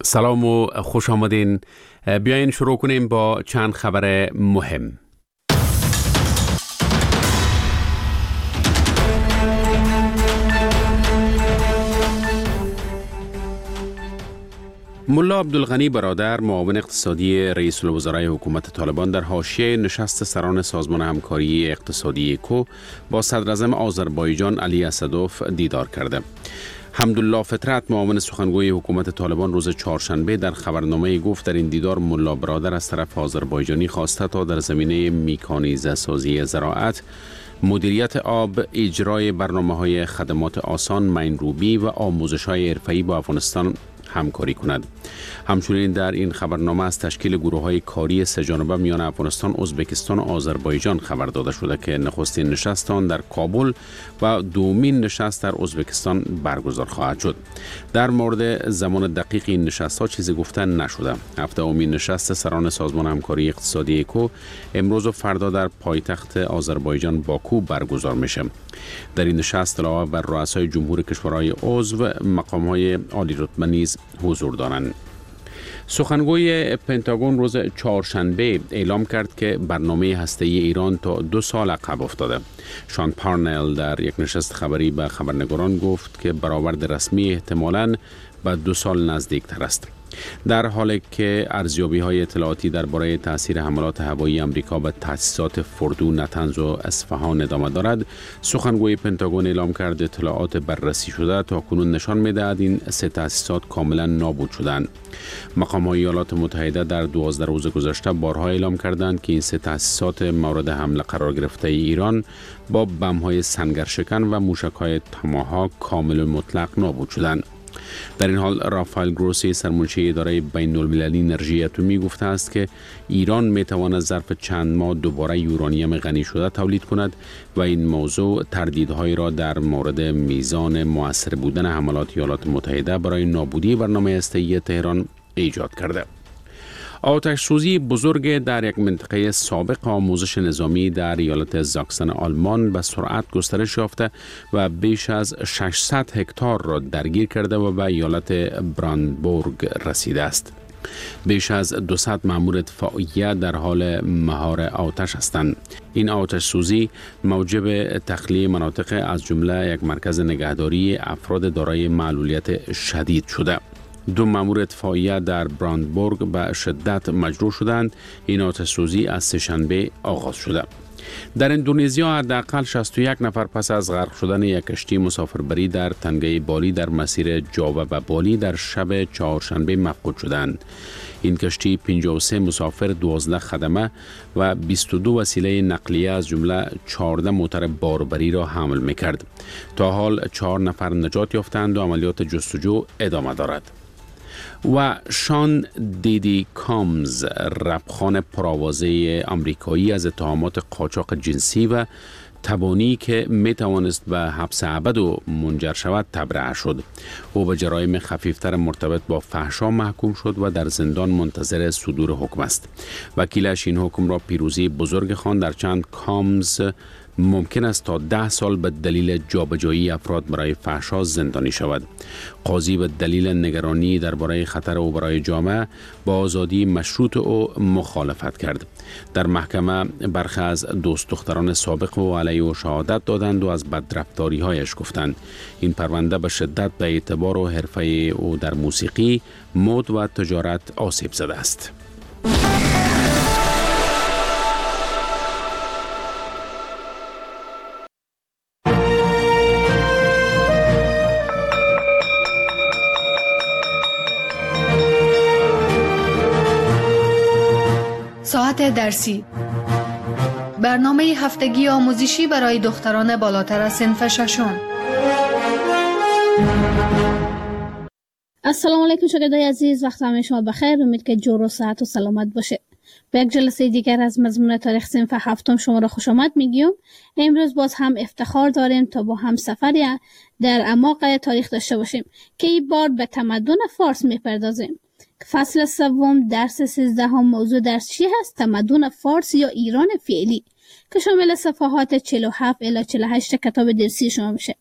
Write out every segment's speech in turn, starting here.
سلام و خوش آمدین. بیاین شروع کنیم با چند خبر مهم. ملا عبدالغنی برادر، معاون اقتصادی رئیس الوزرای حکومت طالبان، در حاشیه نشست سران سازمان همکاری اقتصادی اکو با صدراعظم آذربایجان علی اسدوف دیدار کرده. حمدالله فطرت، معاون سخنگوی حکومت طالبان، روز چهارشنبه در خبرنامه گفت در این دیدار ملا برادر از طرف آذربایجانی خواسته تا در زمینه میکانیزه سازی زراعت، مدیریت آب، اجرای برنامه‌های خدمات آسان، مین‌روبی و آموزش‌های حرفه‌ای با افغانستان همکاری کند. همچنین در این خبرنامه از تشکیل گروه‌های کاری سه‌جانبه میان افغانستان، ازبکستان و آذربایجان خبر داده شده که نخستین نشست آن در کابل و دومین نشست در ازبکستان برگزار خواهد شد. در مورد زمان دقیق این نشست‌ها چیزی گفته نشده. هفته‌مین نشست سران سازمان همکاری اقتصادی اکو امروز و فردا در پایتخت آذربایجان باکو برگزار میشه. در این نشست علاوه بر رؤسای جمهور کشورهای عضو، مقام‌های عالی رتبه نیز حضور دارند. سخنگوی پنتاگون روز چهارشنبه اعلام کرد که برنامه هسته‌ای ایران تا 2 سال عقب افتاده. شان پارنل در یک نشست خبری به خبرنگاران گفت که برآورد رسمی احتمالاً به 2 سال نزدیکتر است. در حالی که ارزیابی‌های اطلاعاتی درباره تاثیر حملات هوایی آمریکا به تأسیسات فردو، نتنز و اصفهان ادامه دارد، سخنگوی پنتاگون اعلام کرد اطلاعات بررسی شده تاکنون نشان می‌دهد این 3 تأسیسات کاملا نابود شدند. مقام‌های ایالات متحده در 12 روز گذشته بارها اعلام کردند که این 3 تأسیسات مورد حمله قرار گرفته ایران با بم‌های سنگرشکن و موشک‌های تاماهاک کامل مطلق نابود شدند. در این حال رافائل گروسی، سرمنشی اداره بین المللی انرژی اتمی، گفته است که ایران می تواند ظرف چند ماه دوباره یورانیم غنی شده تولید کند و این موضوع تردیدهای را در مورد میزان مؤثر بودن حملات ایالات متحده برای نابودی برنامه هسته‌ای تهران ایجاد کرده. آتش سوزی بزرگ در یک منطقه سابق آموزش نظامی در ایالت زاکسن آلمان به سرعت گسترش یافته و بیش از 600 هکتار را درگیر کرده و به ایالت براندبورگ رسیده است. بیش از 200 مأمور اطفائیه در حال مهار آتش هستند. این آتش سوزی موجب تخلیه مناطق از جمله یک مرکز نگهداری افراد دارای معلولیت شدید شده. 2 مأمور اطفائیه در براندبورگ به شدت مجروح شدند. این آتش سوزی از سه‌شنبه آغاز شده. در اندونزیا حداقل 61 نفر پس از غرق شدن یک کشتی مسافربری در تنگه بالی در مسیر جاوا و بالی در شب چهارشنبه مفقود شدند. این کشتی 53 مسافر، 12 خدمه و 22 وسیله نقلیه از جمله 14 موتر باربری را حمل می‌کرد. تا حال 4 نفر نجات یافتند و عملیات جستجو ادامه دارد. و شان دیدی کامز، رپخان پرآوازه آمریکایی، از اتهامات قاچاق جنسی و تبانی که می توانست به حبس ابد منجر شود تبرئه شد. او به جرایم خفیفتر مرتبط با فحشا محکوم شد و در زندان منتظر صدور حکم است. وکیلش این حکم را پیروزی بزرگ خواند، در چند کامز ممکن است تا 10 سال به دلیل جابجایی افراد برای فحشا زندانی شود. قاضی به دلیل نگرانی درباره خطر او برای جامعه با آزادی مشروط او مخالفت کرد. در محکمه برخی از دوست دختران سابق او علیه او شهادت دادند و از بدرفتاری هایش گفتند. این پرونده به شدت به اعتبار و حرفه او در موسیقی، مد و تجارت آسیب زده است. ساعت درسی، برنامه هفتگی آموزشی برای دختران بالاتر از صنف ششم. السلام علیکم شاگردای عزیز، وقت همه شما بخیر. امید که جور و صحت و سلامت باشه. به یک جلسه دیگر از مضمون تاریخ صنف هفتم شما را خوش آمد میگیم. امروز باز هم افتخار داریم تا با هم سفری در اعماق تاریخ داشته باشیم که این بار به تمدن فارس میپردازیم. فصل سوم درس 13 موضوع درس چی هست؟ تمدن فارس یا ایران فعلی، که شامل صفحات 47 الی 48 کتاب درسی شما میشه.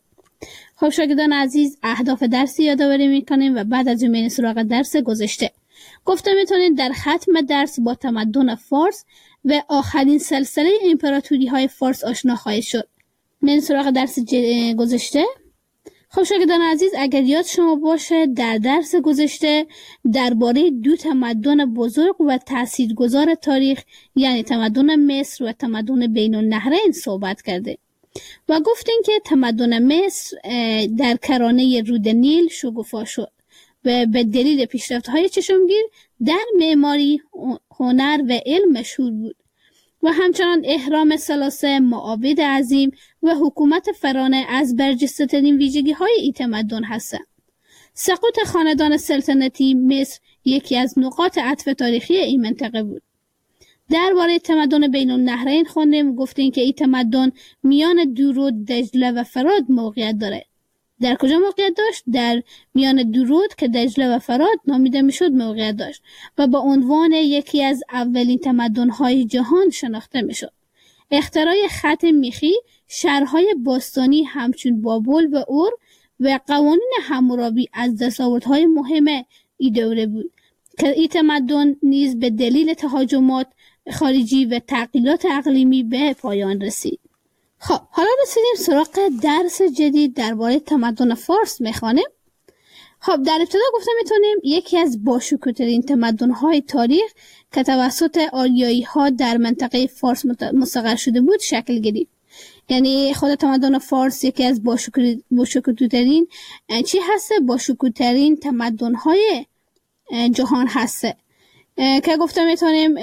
خب شاگردان عزیز، اهداف درسی یادآوری میکنیم و بعد از اون میریم سراغ درس گذشته. گفته میتونید در ختم درس با تمدن فارس و آخرین سلسله امپراتوری های فارس آشنا خواهید شد. میریم سراغ درس گذشته. خب شاگردان عزیز، اگر یاد شما باشه در درس گذشته درباره دو تمدن بزرگ و تاثیرگذار تاریخ یعنی تمدن مصر و تمدن بین النهرین صحبت کرده و گفتیم که تمدن مصر در کرانه رود نیل شکوفا شد و به دلیل پیشرفت‌های چشمگیر در معماری، هنر و علم مشهور بود و همچنان اهرام ثلاثه، معابد عظیم و حکومت فرانه از برجسته‌ترین ویژگی‌های این تمدن هستند. سقوط خاندان سلطنتی مصر یکی از نقاط عطف تاریخی این منطقه بود. درباره تمدن بین النهرین خوندیم، گفتیم که این تمدن میان دورود، دجله و فرات موقعیت داره. در کجا موقعیت داشت؟ در میان دورود که دجله و فرات نامیده میشد موقعیت داشت و با عنوان یکی از اولین تمدن‌های جهان شناخته میشد. اختراع خط میخی، شهرهای باستانی همچون بابل و اور و قوانین حمورابی از دستاوردهای مهم این دوره بود که این تمدن نیز به دلیل تهاجمات خارجی و تغییرات اقلیمی به پایان رسید. خب حالا رسیدیم سراغ درس جدید درباره تمدن فارس میخوانیم. خب در ابتدا گفتم میتونیم یکی از باشکوه‌ترین تمدن‌های تاریخ که توسط آریایی‌ها در منطقه فارس مستقر شده بود شکل گرفت. یعنی خود تمدن فارس یکی از باشکوه‌ترین چی هسته؟ باشکوه‌ترین تمدن‌های جهان هسته که گفتم میتونیم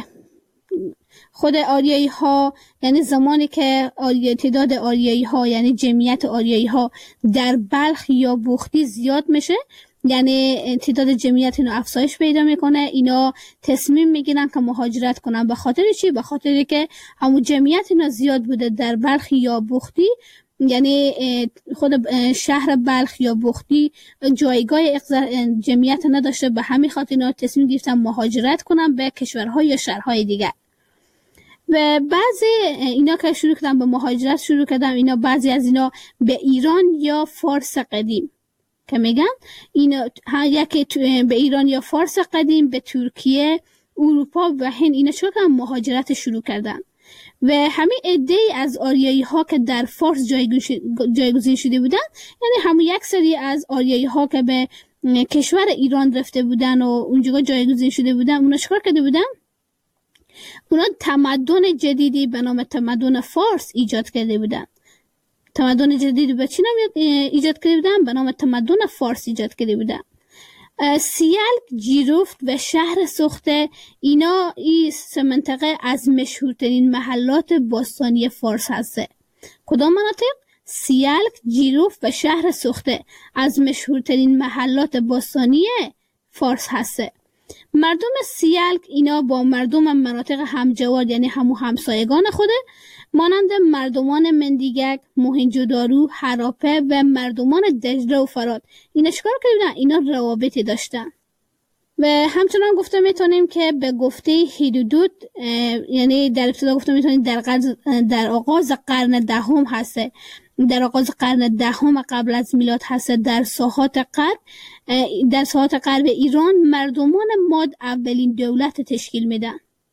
خود آریایی ها، یعنی زمانی که تعداد آریایی ها یعنی جمعیت آریایی ها در بلخ یا بختی زیاد میشه، یعنی تعداد جمعیت اینو افزایش پیدا میکنه، اینا تصمیم میگیرن که مهاجرت کنن. به خاطر چی؟ به خاطری که همون جمعیت اینا زیاد بوده در بلخ یا بختی، یعنی خود شهر بلخ یا بختی جایگاه جمعیت نداشته، به همین خاطر اینا تصمیم گرفتن مهاجرت کنن به کشورها یا شهرهای دیگر. و بعضی اینا که شروع کردن به مهاجرت شروع کردن، اینا بعضی از اینا به ایران یا فارس قدیم که میگن اینا یکی به ایران یا فارس قدیم، به ترکیه، اروپا و هند اینا شروع کردن مهاجرت شروع کردن و همین عده‌ای از آریایی ها که در فارس جایگزین شده بودن، یعنی همون یک سری از آریایی ها که به کشور ایران رفته بودن و اونجا جایگزین شده بودن، اونا چیکار کرده بودن؟ اونا تمدن جدیدی به نام تمدن فارس ایجاد کرده بودن. تمدن جدیدی به چی نام ایجاد کرده بودن؟ به نام تمدن فارس ایجاد کرده بودن. سیلک، جیرفت و شهر سخته، اینا این سه منطقه از مشهورترین محلات باستانی فارس هسته. کدام مناطق؟ سیلک، جیرفت و شهر سخته از مشهورترین محلات باستانی فارس هسته. مردم سیلک اینا با مردم مناطق همجوار یعنی همسایگان خوده مانند مردمان مندیگک، موهنجودارو، هراپه و مردمان دجله و فرات اینا چیکار کردن؟ اینا روابطی داشتن. و همچنان گفته میتونیم که به گفته هیرودوت، یعنی در ابتدا گفته میتونیم در آغاز قرن دهم هسته، در آغاز قرن دهم قبل از میلاد هسته، در ساحات غرب ایران مردمان ماد اولین دولت تشکیل میدن.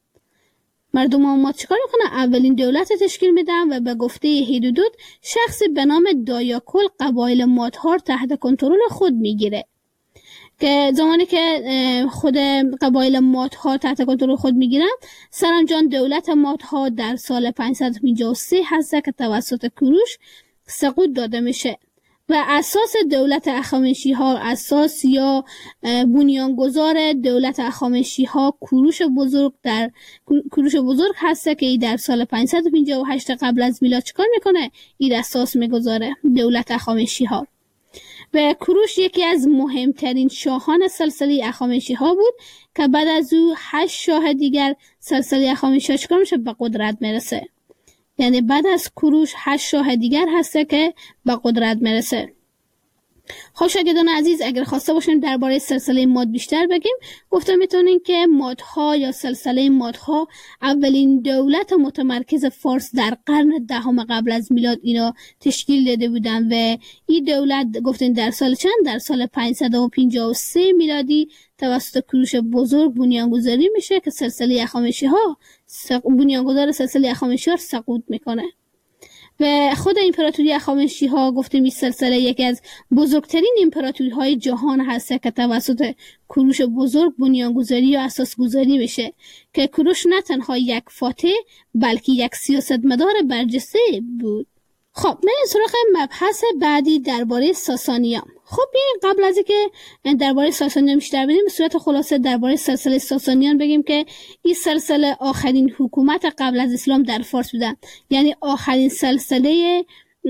مردمان ماد چیکار میکنن؟ اولین دولت تشکیل میدن و به گفته هیرودوت شخصی به نام دایاکل قبایل مادها تحت کنترل خود میگیره که زمانی که خود قبایل مادها تحت کنترل خود میگیرن، سرانجام دولت مادها در سال 553 هسته که توسط کوروش سقوط داده میشه و اساس دولت اخامنشی‌ها، اساس یا بنیانگذار دولت اخامنشی‌ها کوروش بزرگ هسته که در سال 558 قبل از میلاد چیکار میکنه؟ این اساس میگذاره دولت اخامنشی‌ها. و کوروش یکی از مهمترین شاهان سلسله اخامنشی‌ها بود که بعد از او 8 شاه دیگر سلسله اخامنشی‌ها چیکار میشه؟ به قدرت میرسه. یعنی بعد از کوروش 8 شاه دیگر هسته که به قدرت میرسه. خب شاگردان عزیز، اگر خواسته باشیم درباره سلسله ماد بیشتر بگیم، گفتم میتونیم که مادها یا سلسله مادها اولین دولت متمرکز فارس در قرن دهم قبل از میلاد اینا تشکیل داده بودن و این دولت گفتیم در سال چند؟ در سال 553 میلادی توسط کوروش بزرگ بنیانگذاری میشه که سلسله هخامنشی‌ها بنیانگذار سلسله هخامنشی‌ها سقوط میکنه. و خود امپراتوری هخامنشی‌ها گفتیم این سلسله یکی از بزرگترین امپراتوری‌های جهان هست که توسط کوروش بزرگ بنیانگذاری و اساسگذاری میشه که کوروش نه تنها یک فاتح بلکه یک سیاستمدار برجسته بود. خب من سراغ مبحث بعدی درباره ساسانیان. خب بیاین قبل از اینکه درباره ساسانیان بیشتر بدیم به صورت خلاصه درباره سلسله ساسانیان بگیم که این سلسله آخرین حکومت قبل از اسلام در فارس بودن، یعنی آخرین سلسله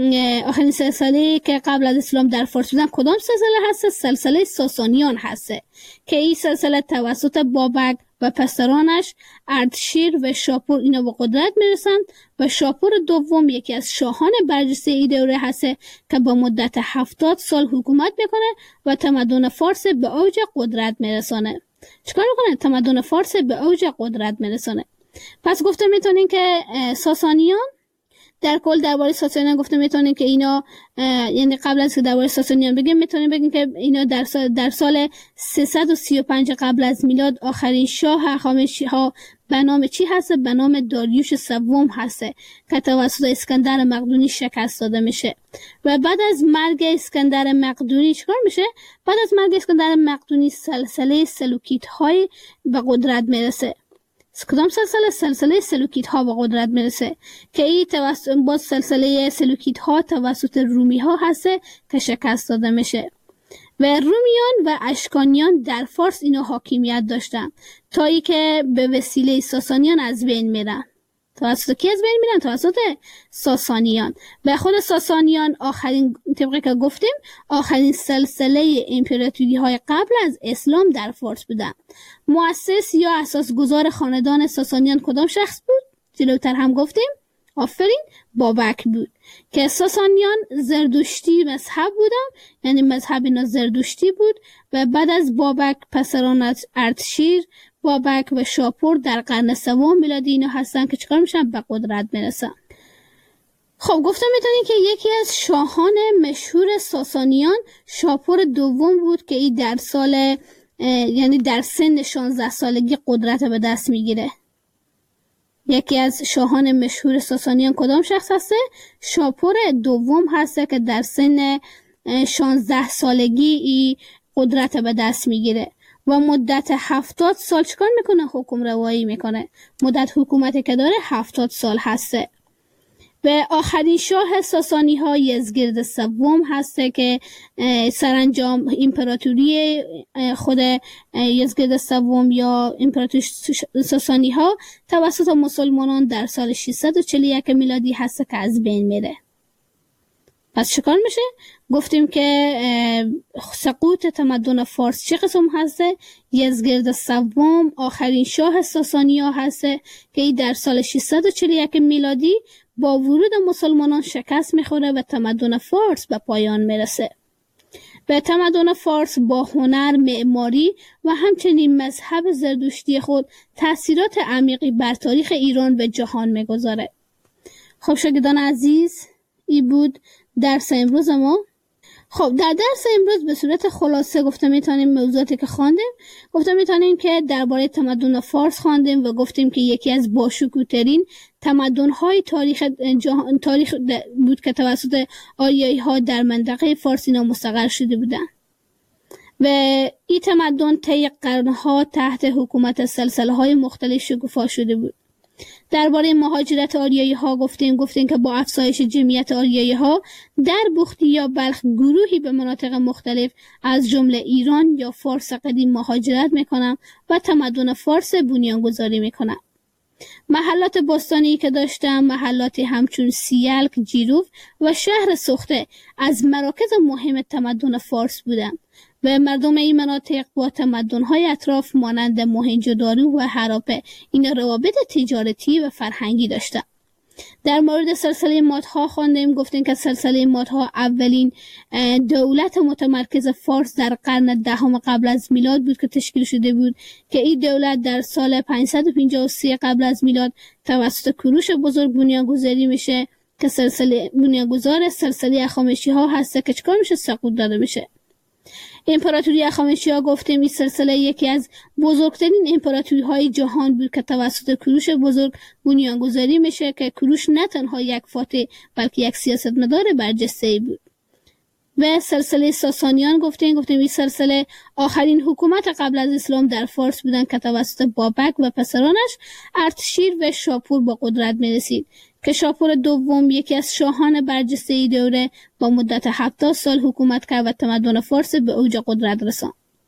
که قبل از اسلام در فارس بودن کدام سلسله هست؟ سلسله ساسانیان هست که این سلسله توسط بابک و پسرانش اردشیر و شاپور اینا به قدرت میرسند و شاپور دوم یکی از شاهان برجسته این دوره هست که با مدت 70 سال حکومت میکنه و تمدن فارس به اوج قدرت میرسانه. چیکار میکنه؟ تمدن فارس به اوج قدرت میرسانه. پس گفته میتونین که ساسانیان در کل درباره ساسانیان گفته میتونیم که اینا یعنی قبل از که درباره ساسانیان بگیم میتونیم بگیم که اینا در سال 335 قبل از میلاد آخرین شاه هخامنشی‌ها به نام چی هست؟ به نام داریوش سوم هست که توسط اسکندر مقدونی شکست داده میشه و بعد از مرگ اسکندر مقدونی چیکار میشه؟ بعد از مرگ اسکندر مقدونی سلسله سلوکیدهای به قدرت میرسه. کدام سلسله؟ سلسله سلوکیدها به قدرت میرسه که این با سلسله سلوکیدها توسط رومی ها هست که شکست داده میشه و رومیان و اشکانیان در فارس اینا حاکمیت داشتن تا ای که به وسیله ساسانیان از بین میرن. توسط کی از بین میرن؟ توسط ساسانیان. و خود ساسانیان آخرین طبقه که گفتیم آخرین سلسله امپراتوری های قبل از اسلام در فارس بودن. مؤسس یا اساسگذار خاندان ساسانیان کدام شخص بود؟ جلوتر هم گفتیم آفرین بابک بود که ساسانیان زردشتی مذهب بودن، یعنی مذهب اینا زردشتی بود و بعد از بابک پسران اردشیر بابک و شاپور در قرن سوم میلادی اینا هستن که چیکار میشن؟ به قدرت میرسن. خب گفتم میتونین که یکی از شاهان مشهور ساسانیان شاپور دوم بود که این در سال یعنی در سن 16 سالگی قدرت به دست میگیره. یکی از شاهان مشهور ساسانیان کدام شخص هسته؟ شاپور دوم هسته که در سن 16 سالگی ای قدرت به دست میگیره و مدت 70 سال چکار میکنه؟ حکم روایی میکنه. مدت حکومتی که داره 70 سال هسته. و آخرین شاه ساسانی ها یزگرد سوم هسته که سرانجام امپراتوری خود یزگرد سوم یا امپراتوری ساسانی ها توسط مسلمانان در سال 641 میلادی هسته که از بین میره. پس چکار میشه؟ گفتیم که سقوط تمدن فارس چه قسم هسته؟ یزگرد سوم آخرین شاه ساسانی ها هسته که ای در سال 641 میلادی با ورود مسلمانان شکست میخوره و تمدن فارس به پایان میرسه. و تمدن فارس با هنر، معماری و همچنین مذهب زردشتی خود تأثیرات عمیقی بر تاریخ ایران و جهان میگذاره. خب شاگردان عزیز، این بود درس امروز ما. خب در درس امروز به صورت خلاصه گفتم میتونیم موضوعاتی که خواندیم، گفتم میتونیم که درباره تمدن فارس خواندیم و گفتیم که یکی از باشکوه‌ترین تمدن‌های تاریخ بود که توسط آریایی‌ها در منطقه فارس اینا مستقر شده بودند و این تمدن طی قرن‌ها تحت حکومت سلسله‌های مختلف شکوفا شده بود. درباره مهاجرت آریایی‌ها گفتیم که با افزایش جمعیت آریایی‌ها در بختی یا بلخ گروهی به مناطق مختلف از جمله ایران یا فارس قدیم مهاجرت میکنن و تمدن فارس بنیانگذاری میکنن. محلات باستانی که داشتن محلاتی همچون سیلک، جیروف و شهر سخته از مراکز مهم تمدن فارس بودند و مردم این مناطق با تمدن‌های اطراف مانند موهنجودارو و هراپه این روابط تجارتی و فرهنگی داشتند. در مورد سلسله مادها خواندیم، گفتیم که سلسله مادها اولین دولت متمرکز فارس در قرن دهم قبل از میلاد بود که تشکیل شده بود که این دولت در سال 553 قبل از میلاد توسط کوروش بزرگ بنیانگذاری میشه که بنیانگذار سلسله هخامنشی‌ها هست که چکار میشه؟ سقوط داده میشه. امپراتوری هخامنشی‌ها گفتیم این سلسله یکی از بزرگترین امپراتوری‌های جهان بود که توسط کوروش بزرگ بنیانگذاری میشه که کوروش نه تنها یک فاتح بلکه یک سیاستمدار برجسته‌ای بود. و سلسله ساسانیان گفتیم این سلسله آخرین حکومت قبل از اسلام در فارس بودن که توسط بابک و پسرانش ارتشیر و شاپور با قدرت میرسید که شاپور دوم یکی از شاهان برجسته دوره با مدت 70 سال حکومت کرد و تمدن فارس به اوج قدرت رساند.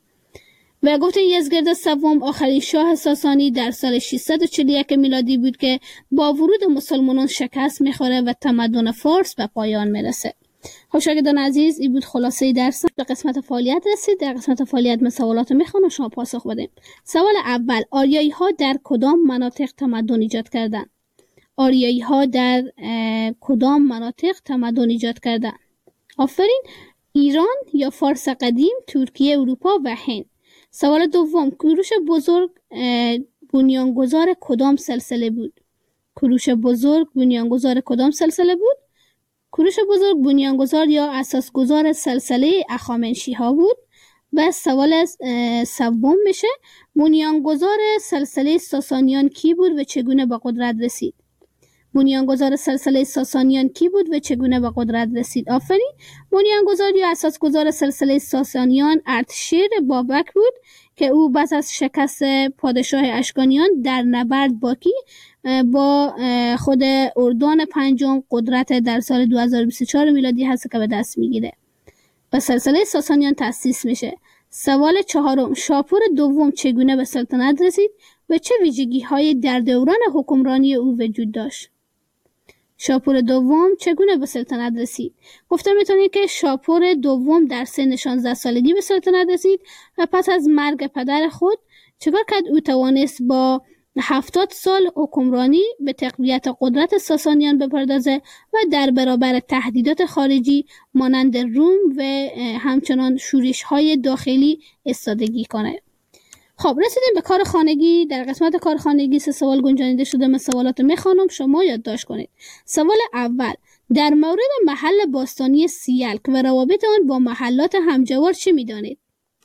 و گفتیم یزدگرد سوم آخرین شاه ساسانی در سال 641 میلادی بود که با ورود مسلمانان شکست میخوره و تمدن فارس به پایان میرسه. خب شاگردان عزیز، این بود خلاصه درس. به قسمت فعالیت رسید. در قسمت فعالیت من سوالات میخوام و شما پاسخ بدیم. سوال اول، آریایی ها در کدام مناطق تمدن ایجاد کردند؟ آریایی ها در کدام مناطق تمدن ایجاد کردند؟ آفرین، ایران یا فارس قدیم، ترکیه، اروپا و هند. سوال دوم، کوروش بزرگ بنیانگذار کدام سلسله بود؟ کوروش بزرگ بنیانگذار کدام سلسله بود؟ کوروش بزرگ بنیانگذار یا اساسگذار سلسله هخامنشی‌ها بود. و سوال سوم میشه بنیانگذار سلسله ساسانیان کی بود و چگونه به قدرت رسید؟ بنیانگذار سلسله ساسانیان کی بود و چگونه به قدرت رسید؟ آفرین، بنیانگذار یا اساسگذار سلسله ساسانیان ارتشیر بابک بود که او بعد از شکست پادشاه اشکانیان در نبرد باکی با خود اردان پنجم قدرت در سال 2024 میلادی هست که به دست میگیره و سلسله ساسانیان تأسیس میشه. سوال چهارم، شاپور دوم چگونه به سلطنت رسید و چه ویژگی های در دوران حکمرانی او وجود داشت؟ شاپور دوم چگونه به سلطنت رسید؟ گفته میتونید که شاپور دوم در سن 16 سالگی به سلطنت رسید و پس از مرگ پدر خود چکار کرد؟ او توانست با 70 سال حکمرانی به تقویت قدرت ساسانیان بپردازه و در برابر تهدیدات خارجی مانند روم و همچنان شورش های داخلی ایستادگی کنه. خب رسیدیم به کار خانگی. در قسمت کار خانگی 3 سوال گنجانیده شده. من سوالات میخوانم، شما یادداشت کنید. سوال اول، در مورد محل باستانی سیلک و روابط آن با محلات همجوار چه میدانید؟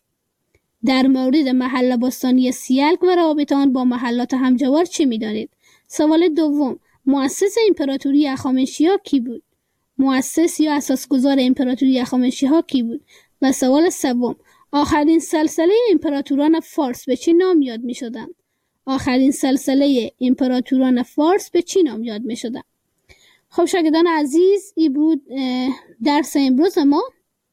در مورد محل باستانی سیلک و روابط آن با محلات همجوار چه میدانید؟ سوال دوم، مؤسس امپراتوری هخامنشی‌ها کی بود؟ مؤسس یا اساسگذار امپراتوری هخامنشی‌ها کی بود؟ و سوال سوم، آخرین سلسله امپراتوران فارس به چه نام یاد می شدند؟ آخرین سلسله امپراتوران فارس به چه نام یاد می شدند؟ خب شاگردان عزیز، این بود درس امروز ما.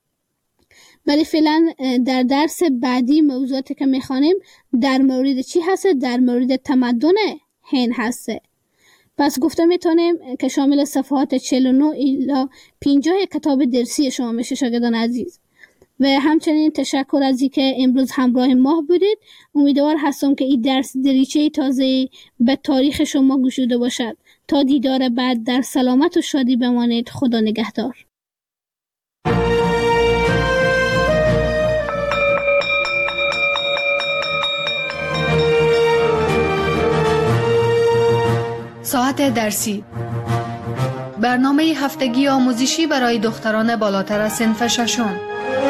ولی فعلا در درس بعدی موضوعاتی که میخوانیم در مورد چی هست؟ در مورد تمدن هند هسته. پس گفته میتونیم که شامل صفحات 49 الی 50 کتاب درسی شما میشه شاگردان عزیز. و همچنین تشکر از اینکه امروز همراه ما بودید. امیدوار هستم که این درس دریچه تازه به تاریخ شما گشوده باشد. تا دیدار بعد در سلامت و شادی بمانید. خدا نگهدار. ساعت درسی، برنامه هفتگی آموزشی برای دختران بالاتر از صنف ششم.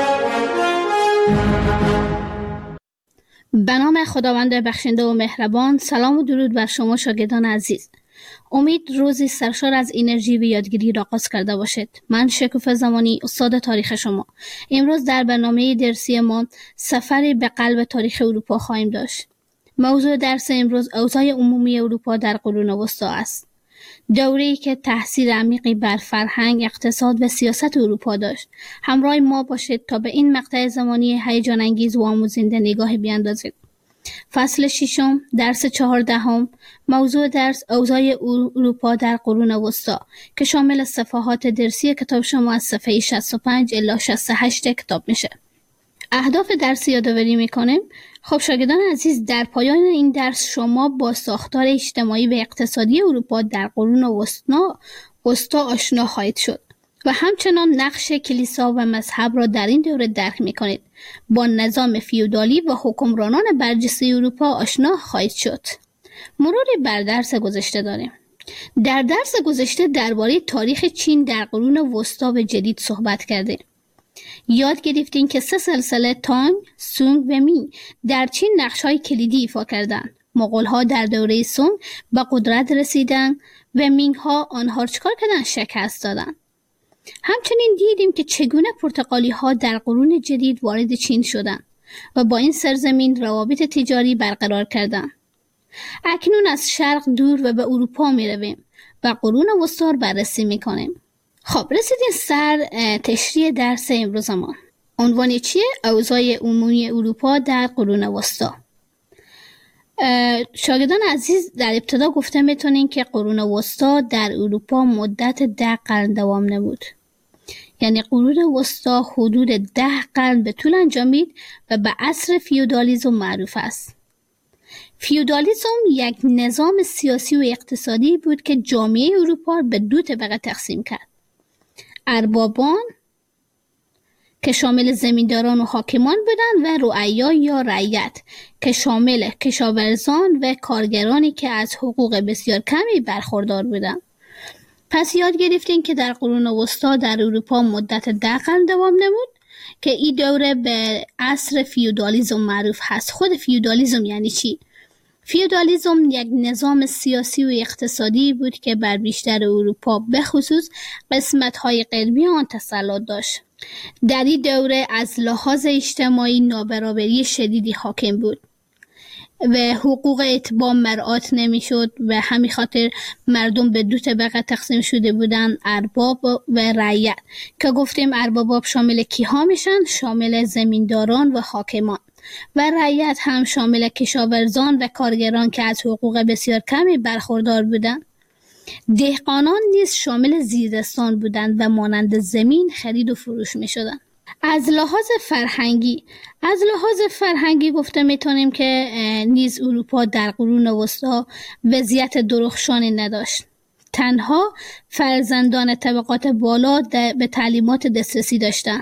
به نام خداوند بخشنده و مهربان. سلام و درود بر شما شاگردان عزیز. امید روزی سرشار از انرژی و یادگیری را آغاز کرده باشید. من شکوفه زمانی، استاد تاریخ شما. امروز در برنامه درسی ما سفری به قلب تاریخ اروپا خواهیم داشت. موضوع درس امروز اوضاع عمومی اروپا در قرون وسطی است. دوره‌ای که تأثیر عمیقی بر فرهنگ، اقتصاد و سیاست اروپا داشت. همراه ما باشید تا به این مقطع زمانی هیجان انگیز و آموزنده نگاهی بیاندازید. فصل 6، درس 14. موضوع درس اوضاع اروپا در قرون وسطی که شامل صفحات درسی کتاب شما از صفحه 65 الی 68 کتاب میشه. اهداف درسی یادآوری میکنیم. خب شاگردان عزیز، در پایان این درس شما با ساختار اجتماعی و اقتصادی اروپا در قرون وسطا آشنا خواهید شد و همچنان نقش کلیسا و مذهب را در این دوره درک میکنید. با نظام فیودالی و حکمرانان برجسته اروپا آشنا خواهید شد. مروری بر درس گذشته داریم. در درس گذشته درباره تاریخ چین در قرون وسطا و جدید صحبت کردیم. یاد گرفتین که 3 سلسله تانگ، سونگ و مینگ در چین نقش‌های کلیدی ایفا کردند. مغول‌ها در دوره سونگ به قدرت رسیدند و مینگ‌ها آنها را چکار کردند؟ شکست دادند. همچنین دیدیم که چگونه پرتغالی‌ها در قرون جدید وارد چین شدند و با این سرزمین روابط تجاری برقرار کردند. اکنون از شرق دور و به اروپا می رویم و قرون وسطا بررسی می کنیم. خب رسیدیم سر تشریح درس امروز ما. عنوان چیه؟ اوضاع عمومی اروپا در قرون وسطا. شاگردان عزیز، در ابتدا گفته میتونین که قرون وسطا در اروپا مدت 10 قرن دوام نمود. یعنی قرون وسطا حدود 10 قرن به طول انجامید و به عصر فیودالیسم معروف است. فیودالیسم یک نظام سیاسی و اقتصادی بود که جامعه اروپا به 2 طبقه تقسیم کرد. اربابان که شامل زمینداران و حاکمان بودند و رعایا یا رعیت که شامل کشاورزان و کارگرانی که از حقوق بسیار کمی برخوردار بودند. پس یاد گرفتیم که در قرون وسطا در اروپا مدت 10 قرن دوام نمود که این دوره به عصر فیودالیسم معروف هست. خود فیودالیسم یعنی چی؟ فیودالیسم یک نظام سیاسی و اقتصادی بود که بر بیشتر اروپا به خصوص قسمت‌های غربی آن تسلط داشت. در این دوره از لحاظ اجتماعی نابرابری شدیدی حاکم بود و حقوق اتباع مراعات نمیشد و همین خاطر مردم به 2 طبقه تقسیم شده بودند، ارباب و رعیت، که گفتیم ارباب شامل کیها میشن؟ شامل زمینداران و حاکمان، و رعیت هم شامل کشاورزان و کارگران که از حقوق بسیار کمی برخوردار بودند. دهقانان نیز شامل زیردستان بودند و مانند زمین خرید و فروش می شدند. از لحاظ فرهنگی گفته میتونیم که نیز اروپا در قرون وسطا وضعیت درخشانی نداشت. تنها فرزندان طبقات بالا به تعلیمات دسترسی داشتند.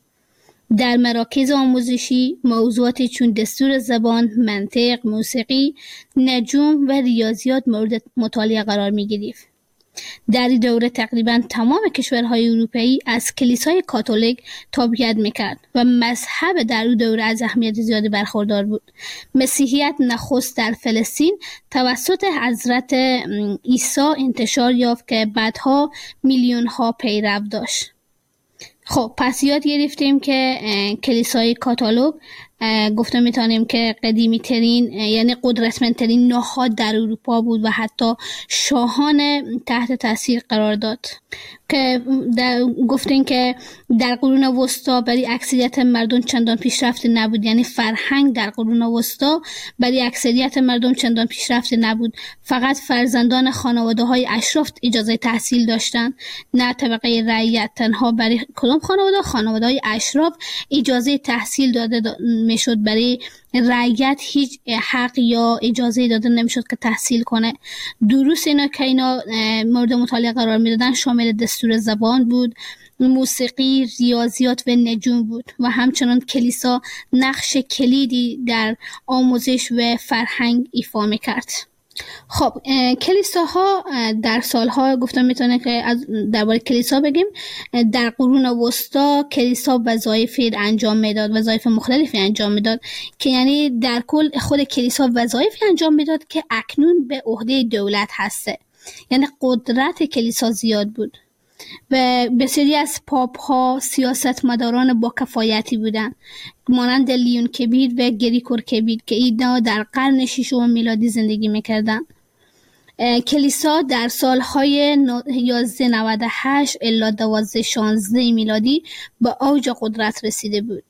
در مراکز آموزشی موضوعاتی چون دستور زبان، منطق، موسیقی، نجوم و ریاضیات مورد مطالعه قرار می گرفت. در این دوره تقریبا تمام کشورهای اروپایی از کلیسای کاتولیک تابعیت میکرد و مذهب در اون دوره از اهمیت زیادی برخوردار بود. مسیحیت نخست در فلسطین توسط حضرت عیسی انتشار یافت که بعدها میلیون ها پیرو داشت. خب پس یاد گرفتیم که کلیسای کاتولیک گفته میتونیم که قدیمی ترین یعنی قدرتمندترین نهاد در اروپا بود و حتی شاهان تحت تاثیر قرار داد. که گفتیم که در قرون وسطا برای اکثریت مردم چندان پیشرفته نبود، یعنی فرهنگ در قرون وسطا برای اکثریت مردم چندان پیشرفته نبود. فقط فرزندان خانواده های اشراف اجازه تحصیل داشتند، نه طبقه رعیت. تنها برای کدام خانواده های اشراف اجازه تحصیل داده میشد، برای رعیت هیچ حق یا اجازه داده نمیشد که تحصیل کنه. دروس اینا که اینا مورد مطالعه قرار میدادن شامل دستور زبان بود، موسیقی، ریاضیات و نجوم بود و همچنان کلیسا نقش کلیدی در آموزش و فرهنگ ایفا میکرد. خب کلیساها در سالها گفتم میتونه که درباره کلیسا بگیم. در قرون وسطا کلیسا وظایفی انجام میداد، وظایف مختلفی انجام میداد که یعنی در کل خود کلیسا وظایفی انجام میداد که اکنون به عهده دولت هسته. یعنی قدرت کلیسا زیاد بود و بسیاری از پاپ ها سیاستمداران با کفایتی بودند، مانند لیون کبیر و گریگور کبیر که اینا در قرن 6 میلادی زندگی میکردند. کلیسا در سالهای 1198 الی 1216 میلادی به اوج قدرت رسیده بود.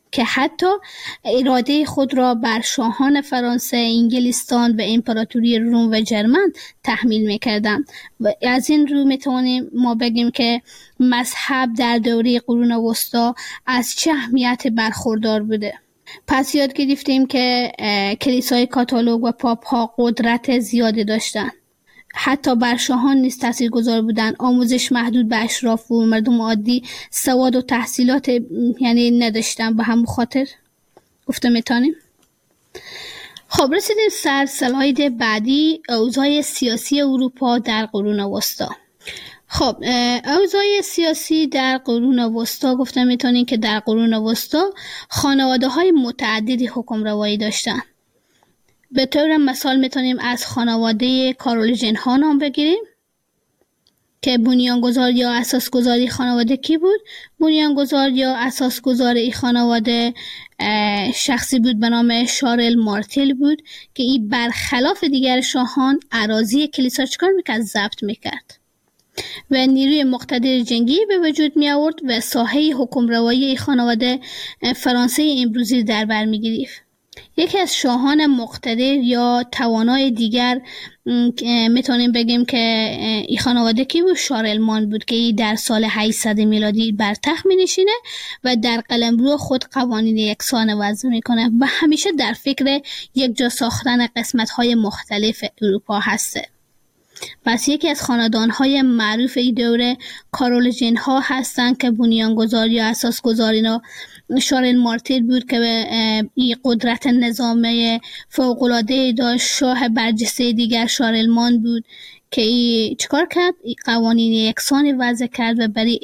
که حتی اراده خود را بر شاهان فرانسه، انگلستان و امپراتوری روم و جرمن تحمیل می‌کردند. و از این رو میتوانیم ما بگیم که مذهب در دوره قرون وسطا از چه اهمیت برخوردار بوده. پس یاد گرفتیم که کلیسای کاتولیک و پاپ ها قدرت زیادی داشتند. حتی بر شاهان نیز تاثیرگذار بودند. آموزش محدود به اشراف و مردم عادی سواد و تحصیلات یعنی نداشتن. به همون خاطر گفته میتونیم. خب رسیدیم سر سلاید بعدی، اوضاع سیاسی اروپا در قرون وسطا. خب اوضاع سیاسی در قرون وسطا گفته میتونیم که در قرون وسطا خانواده های متعددی حکم روایی داشتن. به طور مثال میتونیم از خانواده کارولینژین ها نام بگیریم که بنیانگذار یا اساسگذاری خانواده کی بود؟ بنیانگذار یا اساسگذار این خانواده شخصی بود به نام شارل مارتل بود که این برخلاف دیگر شاهان اراضی کلیسا چکار میکرد؟ ضبط میکرد و نیروی مقتدر جنگی به وجود می آورد و ساحه حکمروایی این خانواده فرانسه امروزی در بر می گرفت. یکی از شاهان مقتدر یا توانای دیگر میتونیم بگیم که این خانواده کی بود؟ شارلمان بود که در سال 800 میلادی بر تخت می نشینه و در قلمرو خود قوانین یکسان وضع میکنه و همیشه در فکر یک جا ساختن قسمت های مختلف اروپا هسته. پس یکی از خاندان‌های معروف این دوره کارولینژین ها هستند که بنیانگذار یا اساسگذار اینا شارل مارتل بود که این قدرت نظامی فوق‌العاده داشت. شاه برجسته دیگر شارلمان بود که این چیکار کرد؟ این قوانین یکسان وضع کرد و برای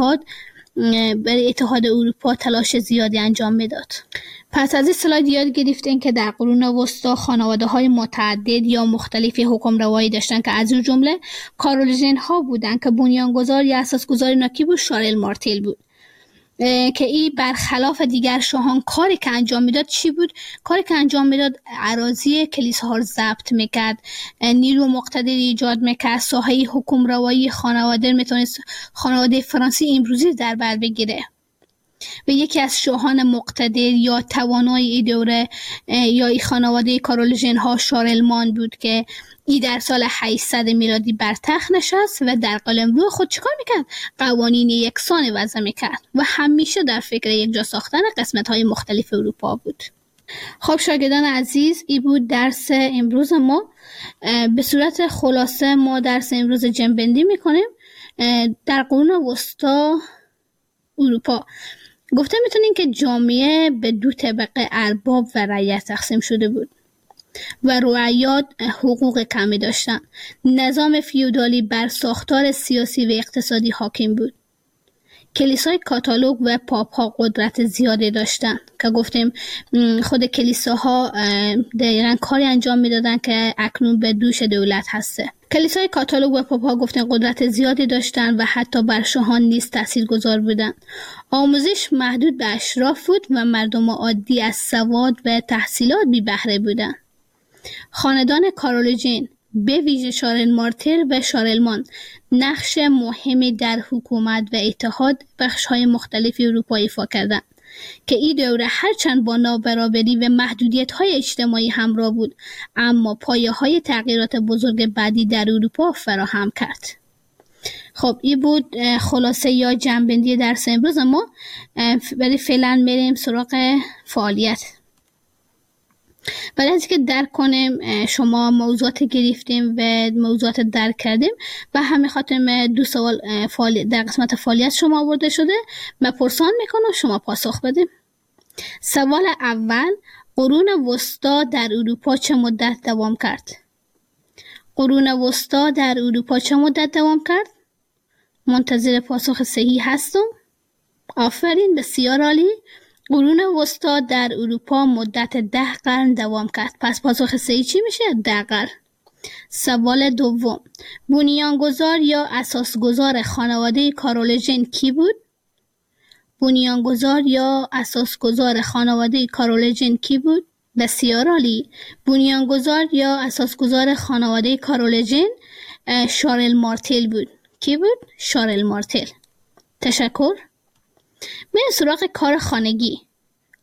اتحاد اروپا تلاش زیادی انجام میداد. پس از این سلاید یاد گرفتیم که در قرون وسطا خانواده های متعدد یا مختلفی حکم روایی داشتن که از اون جمله کارولینژین ها بودن که بنیانگذار یا اساسگذار اینا کی بود؟ شارل مارتل بود که این برخلاف دیگر شاهان کاری که انجام میداد چی بود؟ کاری که انجام میداد اراضی کلیساها رو ضبط میکرد، نیرو مقتدر ایجاد میکرد، ساحه حکم روایی خانواده میتونست خانواده فرانسه امروزی در بر بگیره. و یکی از شاهان مقتدر یا توانای این دوره یا این خانواده کارولینژین ها شارلمان بود که ای در سال 800 میلادی بر تخت نشست و در قلمرو خود چیکار میکرد؟ قوانین یکسان وضع میکرد و همیشه در فکر یک جا ساختن قسمت های مختلف اروپا بود. خب شاگردان عزیز، این بود درس امروز ما. به صورت خلاصه ما درس امروز جنبندی میکنیم. در قرون وسطا اروپا گفته میتونیم که جامعه به دو طبقه ارباب و رعیت تقسیم شده بود و رعیات حقوق کمی داشتند. نظام فیودالی بر ساختار سیاسی و اقتصادی حاکم بود. کلیسای کاتولیک و پاپ ها قدرت زیادی داشتند که گفتیم خود کلیساها دقیقاً کاری انجام میدادن که اکنون به دوش دولت هسته. کلیسای کاتولیک و پاپ ها گفتیم قدرت زیادی داشتند و حتی بر شاهان نیز تاثیرگذار بودند. آموزش محدود به اشراف بود و مردم عادی از سواد و تحصیلات بی بهره بودند. خاندان کارولینژین به ویژه شارل مارتل و شارلمان نقش مهمی در حکومت و اتحاد بخش‌های مختلف اروپا ایفا کردند که این دوره هرچند با نابرابری و محدودیت‌های اجتماعی همراه بود اما پایه‌های تغییرات بزرگ بعدی در اروپا فراهم کرد. خب این بود خلاصه یا جنبندی درس امروز ما. برای فعلا میریم سراغ فعالیت. بعد از اینکه درک کنیم شما موضوعات گرفتیم و موضوعات درک کردیم و همین خاطر 2 سوال در قسمت فعالیت شما آورده شده، من پرسان میکنم شما پاسخ بدیم. سوال اول، قرون وسطا در اروپا چه مدت دوام کرد؟ قرون وسطا در اروپا چه مدت دوام کرد؟ منتظر پاسخ صحیح هستم. آفرین، بسیار عالی. قرون وسطا در اروپا مدت 10 قرن دوام کرد. پس پاسخ صحیح چی میشه؟ 10 قرن. سوال دوم، بنیانگذار یا اساسگذار خانواده کارولینژین کی بود؟ بنیانگذار یا اساسگذار خانواده کارولینژین کی بود؟ بسیار عالی. بنیانگذار یا اساسگذار خانواده کارولینژین شارل مارتل بود. کی بود؟ شارل مارتل. تشکر. میریم سراغ کار خانگی.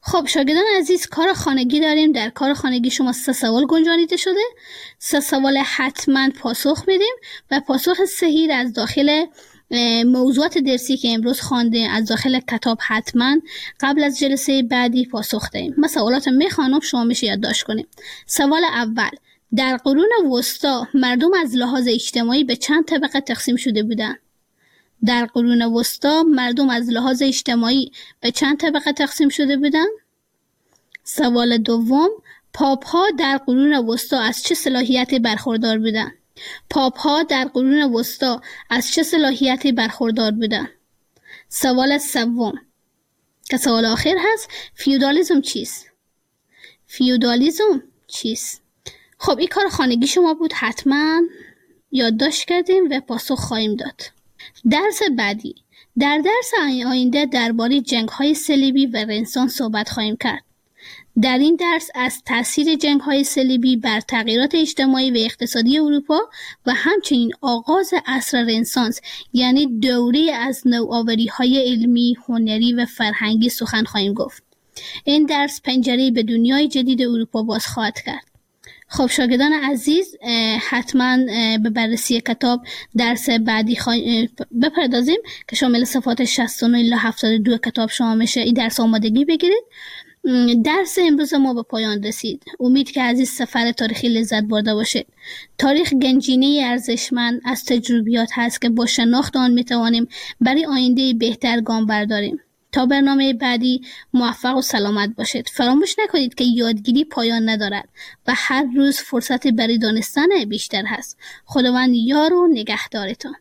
خب شاگردان عزیز، کار خانگی داریم. در کار خانگی شما 3 سوال گنجانیده شده. 3 سوال حتما پاسخ بدیم و پاسخ صحیح از داخل موضوعات درسی که امروز خواندیم از داخل کتاب حتما قبل از جلسه بعدی پاسخ دهیم. من سوالات میخوانم، شما میشه یادداشت کنیم. سوال اول: در قرون وسطا مردم از لحاظ اجتماعی به چند طبقه تقسیم شده بودند؟ در قرون وسطا مردم از لحاظ اجتماعی به چند طبقه تقسیم شده بودند؟ سوال دوم: پاپ ها در قرون وسطا از چه صلاحیتی برخوردار بودند؟ پاپ ها در قرون وسطا از چه صلاحیتی برخوردار بودند؟ سوال سوم که سوال آخر هست: فیودالیسم چیست؟ فیودالیسم چیست؟ خب این کار خانگی شما بود، حتما یادداشت کردیم و پاسخ خواهیم داد. درس بعدی: در درس آینده درباره جنگ‌های صلیبی و رنسانس صحبت خواهیم کرد. در این درس از تاثیر جنگ‌های صلیبی بر تغییرات اجتماعی و اقتصادی اروپا و همچنین آغاز عصر رنسانس یعنی دوره از نوآوری‌های علمی، هنری و فرهنگی سخن خواهیم گفت. این درس پنجره‌ای به دنیای جدید اروپا باز خواهد کرد. خب شاگردان عزیز، حتما به بررسی کتاب درس بعدی بپردازیم که شامل صفحات 69 الی 72 کتاب شما میشه. این درس آمادگی بگیرید. درس امروز ما به پایان رسید. امید که از این سفر تاریخی لذت برده باشید. تاریخ گنجینه ارزشمند از تجربیات هست که با شناخت آن میتوانیم برای آینده بهتر گام برداریم. تا برنامه بعدی موفق و سلامت باشید. فراموش نکنید که یادگیری پایان ندارد و هر روز فرصتی برای دانستن بیشتر هست. خداوند یار و نگهدارتان.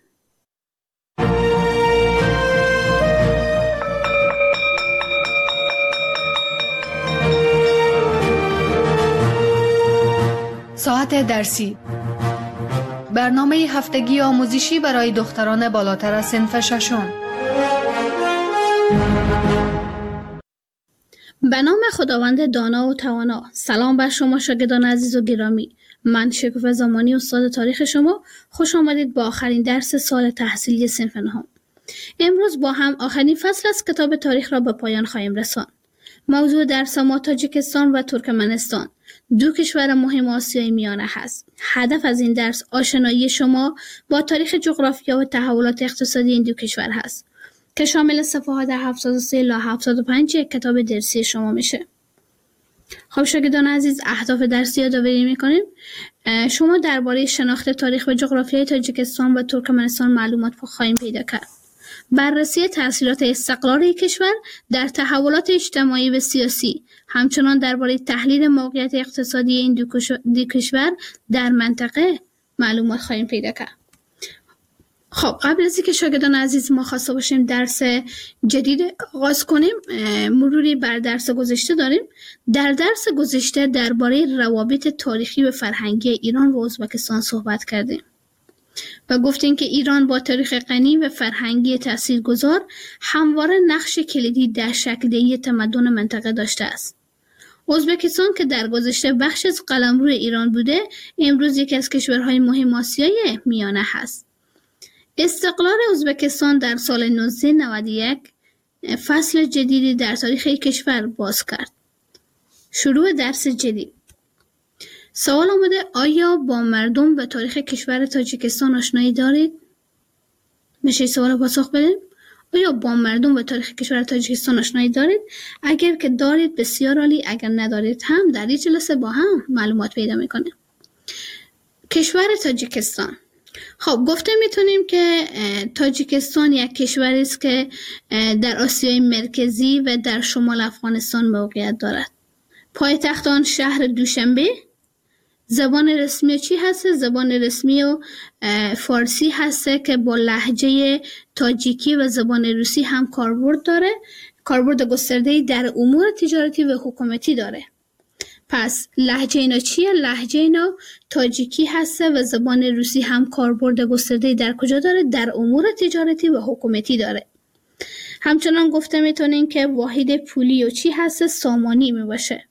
ساعت درسی، برنامه هفتگی آموزشی برای دختران بالاتر از صنف ششم. به نام خداوند دانا و توانا. سلام بر شما شاگردان عزیز و گرامی. من شکوفه زمانی استاد تاریخ شما. خوش آمدید با آخرین درس سال تحصیلی صنف نهم. امروز با هم آخرین فصل از کتاب تاریخ را به پایان خواهیم رساند. موضوع درس ما تاجیکستان و ترکمنستان، 2 کشور مهم آسیای میانه هست. هدف از این درس آشنایی شما با تاریخ جغرافیا و تحولات اقتصادی این 2 کشور هست که شامل صفحات 73 الی 75 کتاب درسی شما میشه. خب شاگردان عزیز، اهداف درسی یادآوری میکنیم. شما درباره شناخت تاریخ و جغرافیای تاجیکستان و ترکمنستان معلومات خواهیم پیدا کرد. بررسی تأثیرات استقلال یک کشور در تحولات اجتماعی و سیاسی، همچنان درباره تحلیل موقعیت اقتصادی این 2 کشور در منطقه معلومات خواهیم پیدا کرد. خب قبل از اینکه شاگردان عزیز ما خواسته باشیم درس جدید آغاز کنیم، مروری بر درس گذشته داریم. در درس گذشته درباره روابط تاریخی و فرهنگی ایران و ازبکستان صحبت کردیم و گفتیم که ایران با تاریخ غنی و فرهنگی تاثیرگذار همواره نقش کلیدی در شکل‌دهی تمدن منطقه داشته است. ازبکستان که در گذشته بخش از قلمرو ایران بوده، امروز یکی از کشورهای مهم آسیای میانه هست. استقلال ازبکستان در سال 1991 فصل جدیدی در تاریخ کشور باز کرد. شروع درس جدید. سوال آمده: آیا با مردم و تاریخ کشور تاجیکستان آشنایی دارید؟ میشه سوال پاسخ بدیم. آیا با مردم و تاریخ کشور تاجیکستان آشنایی دارید؟ اگر که دارید بسیار عالی، اگر ندارید هم در این جلسه با هم معلومات پیدا میکنیم. کشور تاجیکستان. خب گفته میتونیم که تاجیکستان یک کشوری است که در آسیای مرکزی و در شمال افغانستان موقعیت دارد. پایتخت آن شهر دوشنبه. زبان رسمی چی هست؟ زبان رسمی و فارسی هست که با لهجه تاجیکی و زبان روسی هم کاربرد داره. کاربرد گسترده‌ای در امور تجارتی و حکومتی داره. پس لهجه اینا چیه؟ لهجه اینا تاجیکی هست و زبان روسی هم کاربرد گسترده‌ای در کجا داره؟ در امور تجارتی و حکومتی داره. همچنان گفته میتونیم که واحد پولی و چی هست؟ سامانی می باشه.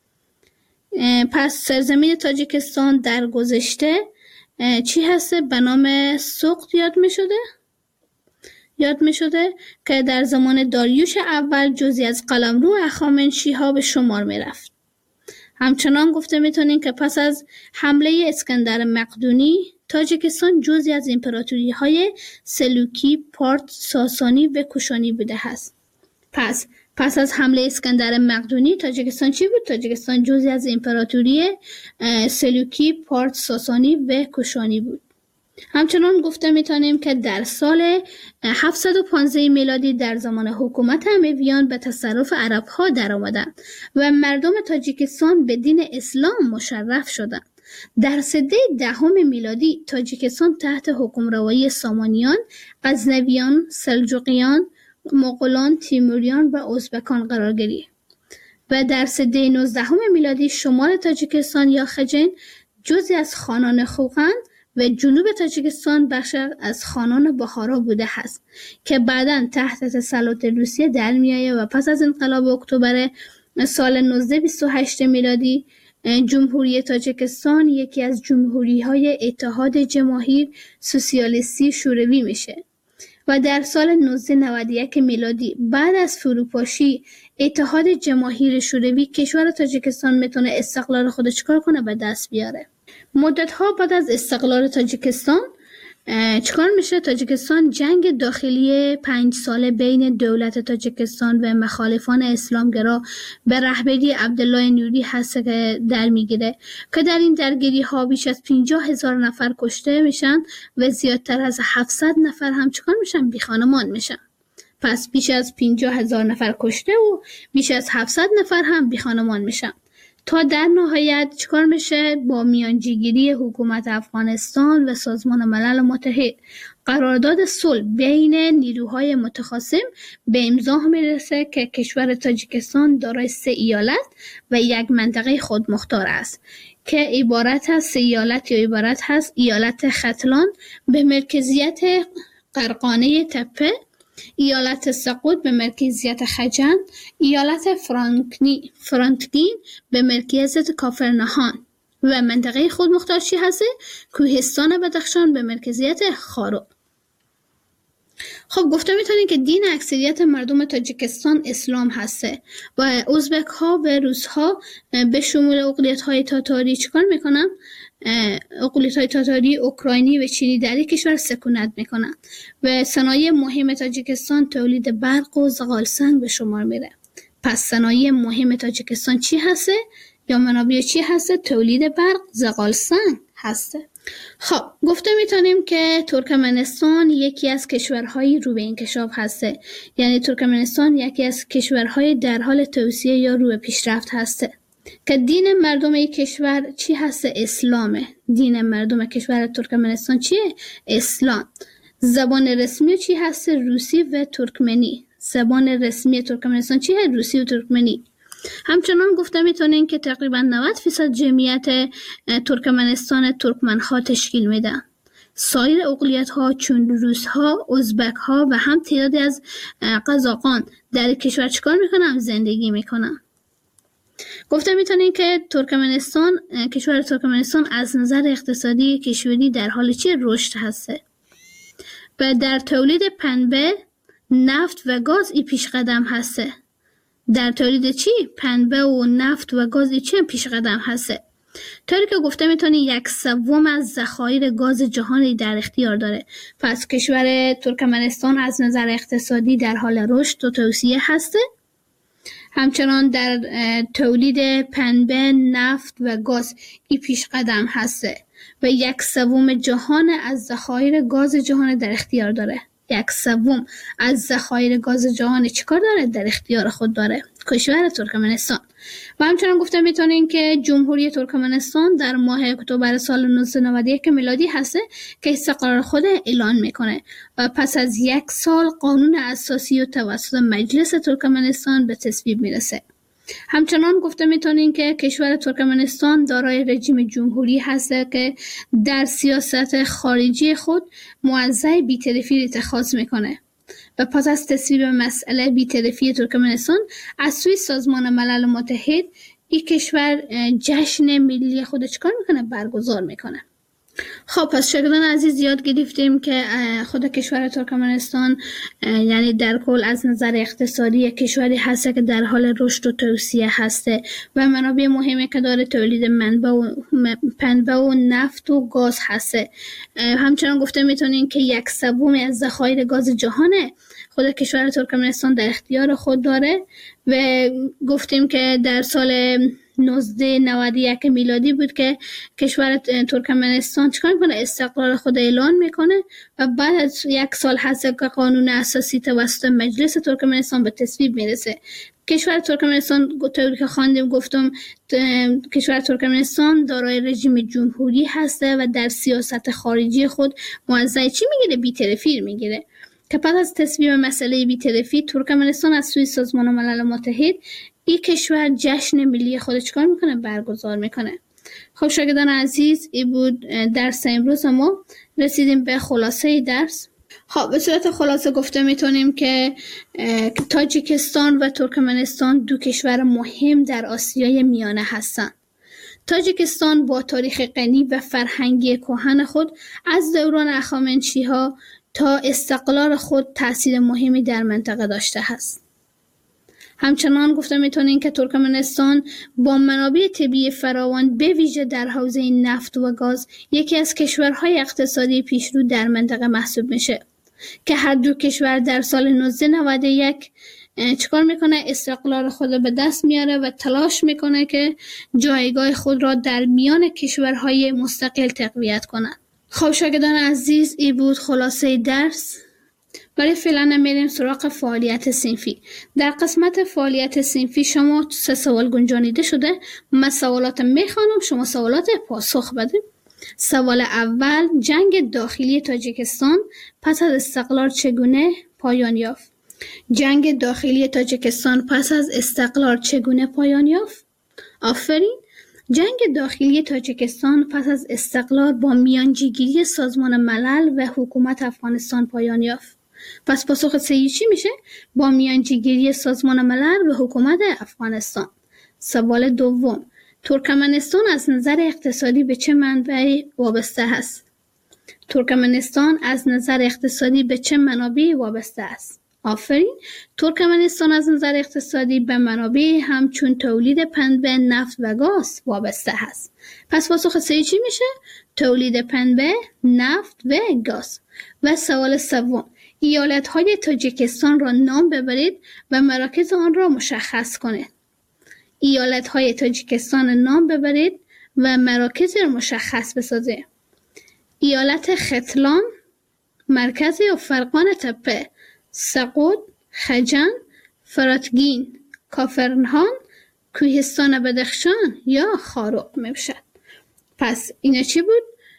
پس سرزمین تاجیکستان در گذشته چی هست؟ به نام سوقت یاد می شده؟ یاد می شده که در زمان داریوش اول جزئی از قلمرو هخامنشی‌ها به شمار می رفت. همچنان گفته میتونیم که پس از حمله اسکندر مقدونی تاجیکستان جزئی از امپراتوری‌های سلوکی، پارت، ساسانی و کوشانی بوده است. پس از حمله اسکندر مقدونی تاجیکستان چی بود؟ تاجیکستان جزئی از امپراتوری سلوکی، پارت، ساسانی و کوشانی بود. همچنان گفته میتونیم که در سال 715 میلادی در زمان حکومت امویان به تصرف عرب‌ها در آمدند و مردم تاجیکستان به دین اسلام مشرف شدند. در سده 10 میلادی تاجیکستان تحت حکمروایی سامانیان، غزنویان، سلجوقیان، مغولان، تیموریان و ازبکان قرار گرفت و در سده 19 میلادی شمال تاجیکستان یا خجن جزئی از خانان خوقند و جنوب تاجیکستان بخش از خانان بخارا بوده است که بعداً تحت تسلط روسیه در میآید و پس از انقلاب اکتبر سال 1928 میلادی جمهوری تاجیکستان یکی از جمهوری‌های اتحاد جماهیر سوسیالیستی شوروی میشه و در سال 1991 میلادی بعد از فروپاشی اتحاد جماهیر شوروی کشور تاجیکستان میتونه استقلال خودش چیکار کنه به دست بیاره. مدت‌ها بعد از استقلال تاجیکستان چیکار میشه؟ تاجیکستان جنگ داخلی 5 ساله بین دولت تاجیکستان و مخالفان اسلامگرا به رهبری عبدالله نوری هست که در میگیره که در این درگیری ها بیش از 50,000 نفر کشته میشن و زیادتر از 700 نفر هم چیکار میشن؟ بی خانمان میشن. پس بیش از 50,000 نفر کشته و بیش از 700 نفر هم بی خانمان میشن تا در نهایت چیکار میشه؟ با میانجیگیری حکومت افغانستان و سازمان ملل متحد قرارداد صلح بین نیروهای متخاصم به امضا میرسه که کشور تاجیکستان دارای 3 ایالت و 1 منطقه خودمختار است که عبارت از 3 ایالت یا عبارت هست ایالت ختلان به مرکزیت قرقانه تپه، ایالت سقوط به مرکزیت خجن، ایالت فرانکلین به مرکزیت کافرنهان و منطقه خودمختار چی هسته؟ کوهستان بدخشان به مرکزیت خارو. خب گفته میتونیم که دین اکثریت مردم تاجیکستان اسلام هسته و ازبک ها و روس ها به شمول اقلیت های تاتاری چیکار میکنن؟ اقلیت های تاتاری، اوکراینی و چینی در یک کشور سکونت میکنن و صنایع مهم تاجیکستان تولید برق و زغال سنگ به شمار میره. پس صنایع مهم تاجیکستان چی هسته؟ یا منابع چی هسته؟ تولید برق، زغال سنگ هسته. خب گفته میتونیم که ترکمنستان یکی از کشورهای رو به انکشاف هسته، یعنی ترکمنستان یکی از کشورهای در حال توسعه یا رو به پیشرفت هسته که دین مردم یک کشور چی هسته؟ اسلامه. دین مردم کشور ترکمنستان چیه؟ اسلام. زبان رسمی چی هسته؟ روسی و ترکمنی. زبان رسمی ترکمنستان چیه؟ روسی و ترکمنی. همچنان گفته میتونین که تقریبا 90% جمعیت ترکمنستان ترکمنها تشکیل میدن. سایر اقلیت ها چون روس ها، ازبک ها و هم تعدادی از قزاقان در کشور چیکار میکنن؟ زندگی میکنن. گفته میتونین که کشور ترکمنستان از نظر اقتصادی کشوری در حال چی؟ رشد هسته و در تولید پنبه، نفت و گاز ای پیش قدم هسته. در تولید چی؟ پنبه و نفت و گاز ای چی پیش قدم هسته. طوری که گفته میتونی 1/3 از ذخایر گاز جهانی در اختیار داره. پس کشور ترکمنستان از نظر اقتصادی در حال رشد و توسعه هسته. همچنان در تولید پنبه، نفت و گاز ای پیش قدم هسته و 1/3 جهان از ذخایر گاز جهان در اختیار داره. 1/3 از ذخایر گاز جهان چیکار داره؟ در اختیار خود داره کشور ترکمنستان. و همچنان گفته میتونین که جمهوری ترکمنستان در ماه اکتبر سال 1991 میلادی هسته که استقلال خود اعلان میکنه و پس از 1 سال قانون اساسی و توسط مجلس ترکمنستان به تصویب میرسه. همچنان گفته میتونین که کشور ترکمنستان دارای رژیم جمهوری هسته که در سیاست خارجی خود موضع بی‌طرفی اتخاذ میکنه و پس از تصویب مسئله بی‌طرفی ترکمنستان از سوی سازمان ملل متحد این کشور جشن ملی خود چیکار میکنه؟ برگزار میکنه. خب پس شاگردان عزیز یاد گرفتیم که خود کشور ترکمنستان یعنی در کل از نظر اقتصادی کشوری هسته که در حال رشد و توسعه هسته و منابع مهمی که داره تولید پنبه و نفت و گاز هسته. همچنان گفته میتونیم که 1/3 از ذخایر گاز جهانه خود کشور ترکمنستان در اختیار خود داره و گفتیم که در سال 1991 میلادی بود که کشور ترکمنستان چیکار میکنه؟ استقلال خود اعلان میکنه و بعد از 1 سال هست که قانون اساسی توسط مجلس ترکمنستان به تصویب میرسه. کشور ترکمنستان طوری که خواندیم گفتم کشور ترکمنستان دارای رژیم جمهوری هسته و در سیاست خارجی خود موضع چی میگیره؟ بی‌طرفی میگیره که پس از تصویب مسئله بی‌طرفی ترکمنستان از سوی سازمان ملل متحد این کشور جشن ملی خود چکار میکنه؟ برگزار میکنه. خب شاگردان عزیز این بود درس امروز ما. رسیدیم به خلاصه درس. خب به صورت خلاصه گفته میتونیم که تاجیکستان و ترکمنستان دو کشور مهم در آسیای میانه هستند. تاجیکستان با تاریخ غنی و فرهنگی کهن خود از دوران هخامنشی‌ها تا استقلال خود تأثیر مهمی در منطقه داشته است. همچنان گفته میتونیم که ترکمنستان با منابع طبیعی فراوان به ویژه در حوزه نفت و گاز یکی از کشورهای اقتصادی پیشرو در منطقه محسوب میشه که هر دو کشور در سال 1991 چیکار میکنه؟ استقلال خود به دست میاره و تلاش میکنه که جایگاه خود را در میان کشورهای مستقل تقویت کنند. خب شاگردان عزیز این بود خلاصه درس. برای فعلا میریم سراغ فعالیت صنفی. در قسمت فعالیت صنفی شما 3 سوال گنجانیده شده. من سوالات میخوانم، شما سوالات پاسخ بدید. سوال اول: جنگ داخلی تاجیکستان پس از استقلال چگونه پایان یافت؟ جنگ داخلی تاجیکستان پس از استقلال چگونه پایان یافت؟ آفرین. جنگ داخلی تاجیکستان پس از استقلال با میانجیگیری سازمان ملل و حکومت افغانستان پایان یافت. پس پاسخ صحیح چی میشه؟ با میانجیگیری سازمان ملل و حکومت افغانستان. سوال دوم: ترکمنستان از نظر اقتصادی به چه منبعی وابسته است؟ ترکمنستان از نظر اقتصادی به چه منابعی وابسته است؟ آفرین. ترکمنستان از نظر اقتصادی به منابع همچون تولید پنبه، نفت و گاز وابسته است. پس پاسخ صحیح چی میشه؟ تولید پنبه، نفت و گاز. و سوال سوم: ایالت‌های تاجیکستان را نام ببرید و مراکز آن را مشخص کنید. ایالت‌های تاجیکستان نام ببرید و مراکز را مشخص بسازید. ایالت ختلان، مرکز و فرقان تپه، سقوط، خجن، فراتگین، کافرنهان، کوهستان بدخشان یا خاروق میباشد. پس اینا چی بود؟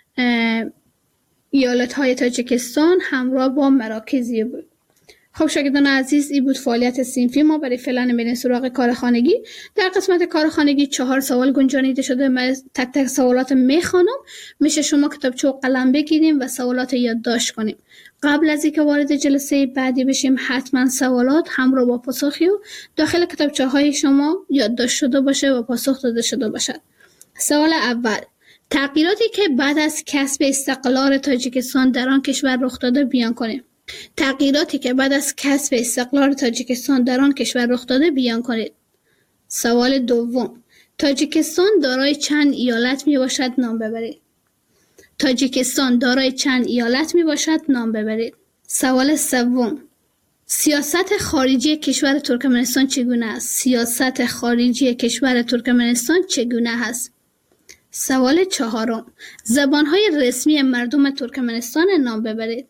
ایالت‌های تاجیکستان همراه با مراکزی بود. خب شاگردان عزیز این بود فعالیت صنفی ما. برای فعلا میریم سراغ کار خانگی. در قسمت کار خانگی 4 سوال گنجانیده شده. من تک تک سوالات میخوانم. میشه شما کتابچه و قلم بگیریم و سوالات یادداشت کنیم. قبل از اینکه وارد جلسه بعدی بشیم حتما سوالات همراه با پاسخی و داخل کتابچه های شما یادداشت شده باشه و پاسخ داده شده باشد. سوال اول: تغییراتی که بعد از کسب استقلال تاجیکستان در آن کشور رخ داده بیان کنیم. تغییراتی که بعد از کسب استقلال تاجیکستان در آن کشور رخ داده بیان کنید. سوال دوم: تاجیکستان دارای چند ایالت می باشد؟ نام ببرید. تاجیکستان دارای چند ایالت می باشد؟ نام ببرید. سوال سوم: سیاست خارجی کشور ترکمنستان چگونه است؟ سیاست خارجی کشور ترکمنستان چگونه است؟ سوال چهارم: زبانهای رسمی مردم ترکمنستان نام ببرید.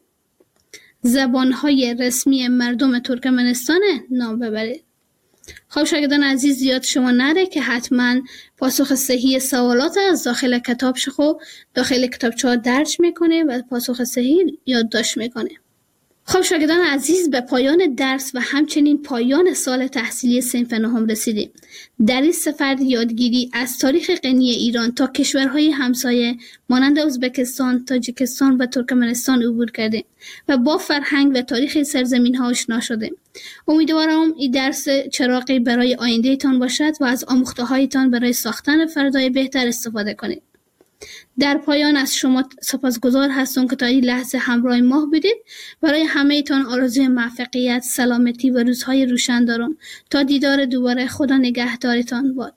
زبانهای رسمی مردم ترکمنستان نام ببرید. خب شاگردان عزیز یاد شما نره که حتما پاسخ صحیح سوالات از داخل کتابچه ها درج میکنه و پاسخ صحیح یادداشت میکنه. خب شاگردان عزیز به پایان درس و همچنین پایان سال تحصیلی صنف نهم رسیدیم. در این سفر یادگیری از تاریخ غنی ایران تا کشورهای همسایه مانند ازبکستان، تاجیکستان و ترکمنستان عبور کردیم و با فرهنگ و تاریخ سرزمین‌ها آشنا شدیم. امیدوارم این درس چراغی برای آینده تان باشد و از آموخته‌هایتان برای ساختن فردای بهتر استفاده کنید. در پایان از شما سپاسگزار هستم که تا این لحظه همراه ما بودید. برای همه تان آرزوی موفقیت، سلامتی و روزهای روشن دارم. تا دیدار دوباره، خدا نگهدارتان باد.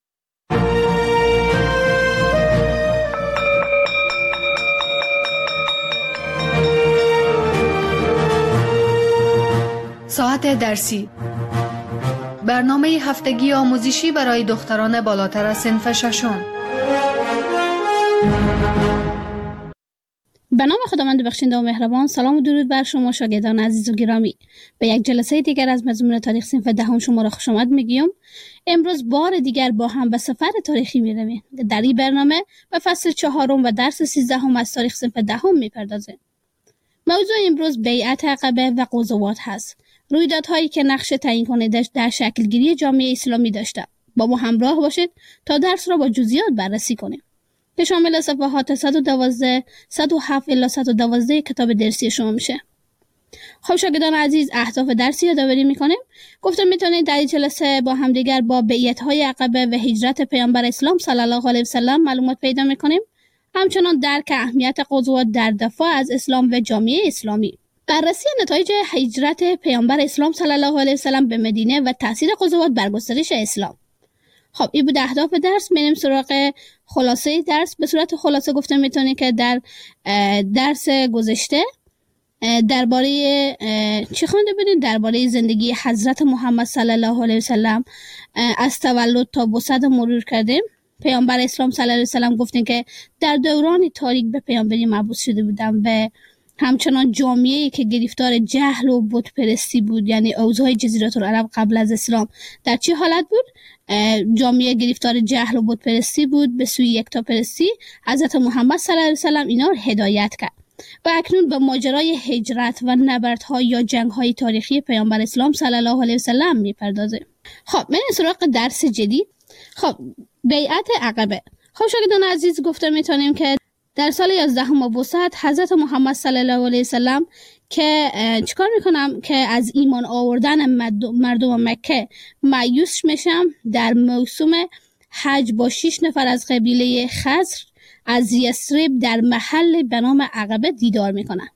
ساعت درسی، برنامه هفتگی آموزشی برای دختران بالاتر از صنف ششم. به نام خداوند بخشنده و مهربان. سلام و درود بر شما شاگردان عزیز و گرامی. به یک جلسه دیگر از مضمون تاریخ صنف دهم شما را خوش آمد میگیم. امروز بار دیگر با هم به سفر تاریخی میرویم. در این برنامه به فصل 4 و درس 13 از تاریخ صنف دهم میپردازیم. موضوع امروز بیعت عقبه و غزوات هست. رویدادهایی که نقش تعیین کننده در شکلگیری جامعه اسلامی داشته. با ما همراه باشید تا درس را با جزئیات بررسی کنیم که شامل صفحات 112 107 الی 112 کتاب درسی شما میشه. خب شاگردان عزیز، اهداف درسی یادآوری میکنیم. گفتم میتونید در این جلسه با همدیگر با بیعت‌های عقبه و هجرت پیامبر اسلام صلی الله علیه و سلم معلومات پیدا میکنیم. همچنان درک اهمیت غزوات در دفاع از اسلام و جامعه اسلامی. بررسی نتایج هجرت پیامبر اسلام صلی الله علیه و سلم به مدینه و تاثیر غزوات بر گسترش اسلام. خب این بود اهداف درس. میریم سراغ خلاصه درس. به صورت خلاصه گفتم میتونید که در درس گذشته درباره چی خوانده بودید؟ درباره زندگی حضرت محمد صلی الله علیه و سلم از تولد تا بعثت مرور کردیم. پیامبر اسلام صلی الله علیه و سلم گفتیم که در دوران تاریک به پیامبری مبعوث شده بودن و همچنان جامعه‌ای که گرفتار جهل و بت پرستی بود، یعنی اوضاع جزیره العرب قبل از اسلام در چه حالت بود؟ جامعه گرفتار جهل و بت پرستی بود، به سوی یکتاپرستی. حضرت محمد صلی الله علیه و سلم اینا رو هدایت کرد و اکنون به ماجرای هجرت و نبردها یا جنگ‌های تاریخی پیامبر اسلام صلی الله علیه و سلم می‌پردازه. خب من سراغ درس جدید. خب بیعت عقبه. خب شاگردان عزیز، گفتم میتونیم که در سال 11 بعثت حضرت محمد صلی الله علیه و سلم که چیکار میکنم که از ایمان آوردن مردم مکه مایوس میشم، در موسم حج با 6 نفر از قبیله خزر از یثرب در محل به نام عقبه دیدار میکنم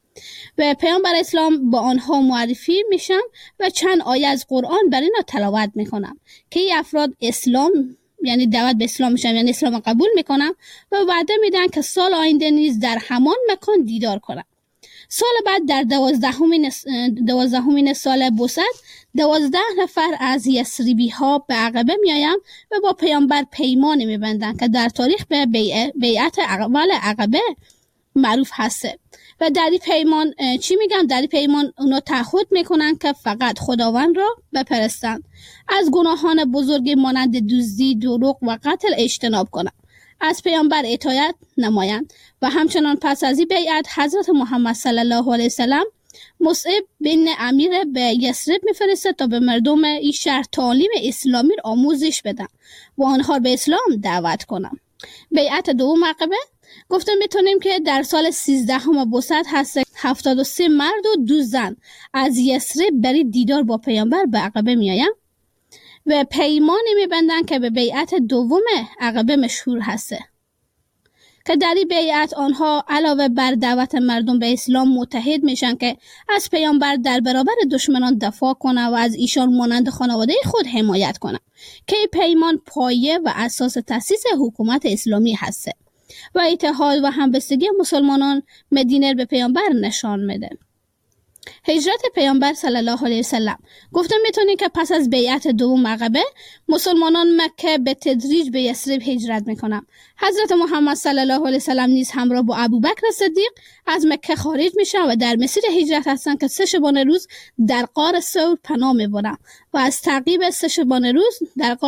و پیامبر اسلام با آنها معرفی میشم و چند آیه از قرآن بر اینا تلاوت میکنم که این افراد اسلام، یعنی دعوت به اسلام میشن، یعنی اسلام قبول میکنم و وعده میدن که سال آینده نیز در همان مکان دیدار کنم. سال بعد در 12مین سال بعثت 12 نفر از یثربی ها به عقبه میایم و با پیامبر پیمانی میبندن که در تاریخ به بیعت اول عقبه معروف هسته. و در این پیمان چی میگم؟ در این پیمان اونا تعهد میکنن که فقط خداوند را بپرستند، از گناهان بزرگ مانند دزدی، دروغ و قتل اجتناب کنند، از پیامبر اطاعت نمایند. و همچنان پس از این بیعت حضرت محمد صلی الله علیه و سلم مصعب بن امیر به یثرب میفرسته تا به مردم این شهر تعالیم اسلامی را آموزش بدن و آنها به اسلام دعوت کنند. بیعت دوم عقبه گفتم میتونیم که در سال 13 بعثت هست 73 مرد و 2 زن از یثرب برای دیدار با پیامبر به عقبه میایم و پیمانی میبندن که به بیعت دوم عقبه مشهور هسته که در این بیعت آنها علاوه بر دعوت مردم به اسلام متحد میشن که از پیامبر در برابر دشمنان دفاع کنه و از ایشان مانند خانواده خود حمایت کنه که این پیمان پایه و اساس تأسیس حکومت اسلامی هسته و اتحاد و همبستگی مسلمانان مدینه به پیامبر نشان میده. هجرت پیامبر صلی الله علیه و سلم گفتم میتونید که پس از بیعت دوم عقبه مسلمانان مکه به تدریج به یثرب هجرت میکنن. حضرت محمد صلی الله علیه و سلم نیز همراه با ابوبکر صدیق از مکه خارج میشن و در مسیر هجرت هستن که 3 شبانه روز در غار ثور پناه میبرن و از تعقیب 3 شبانه روز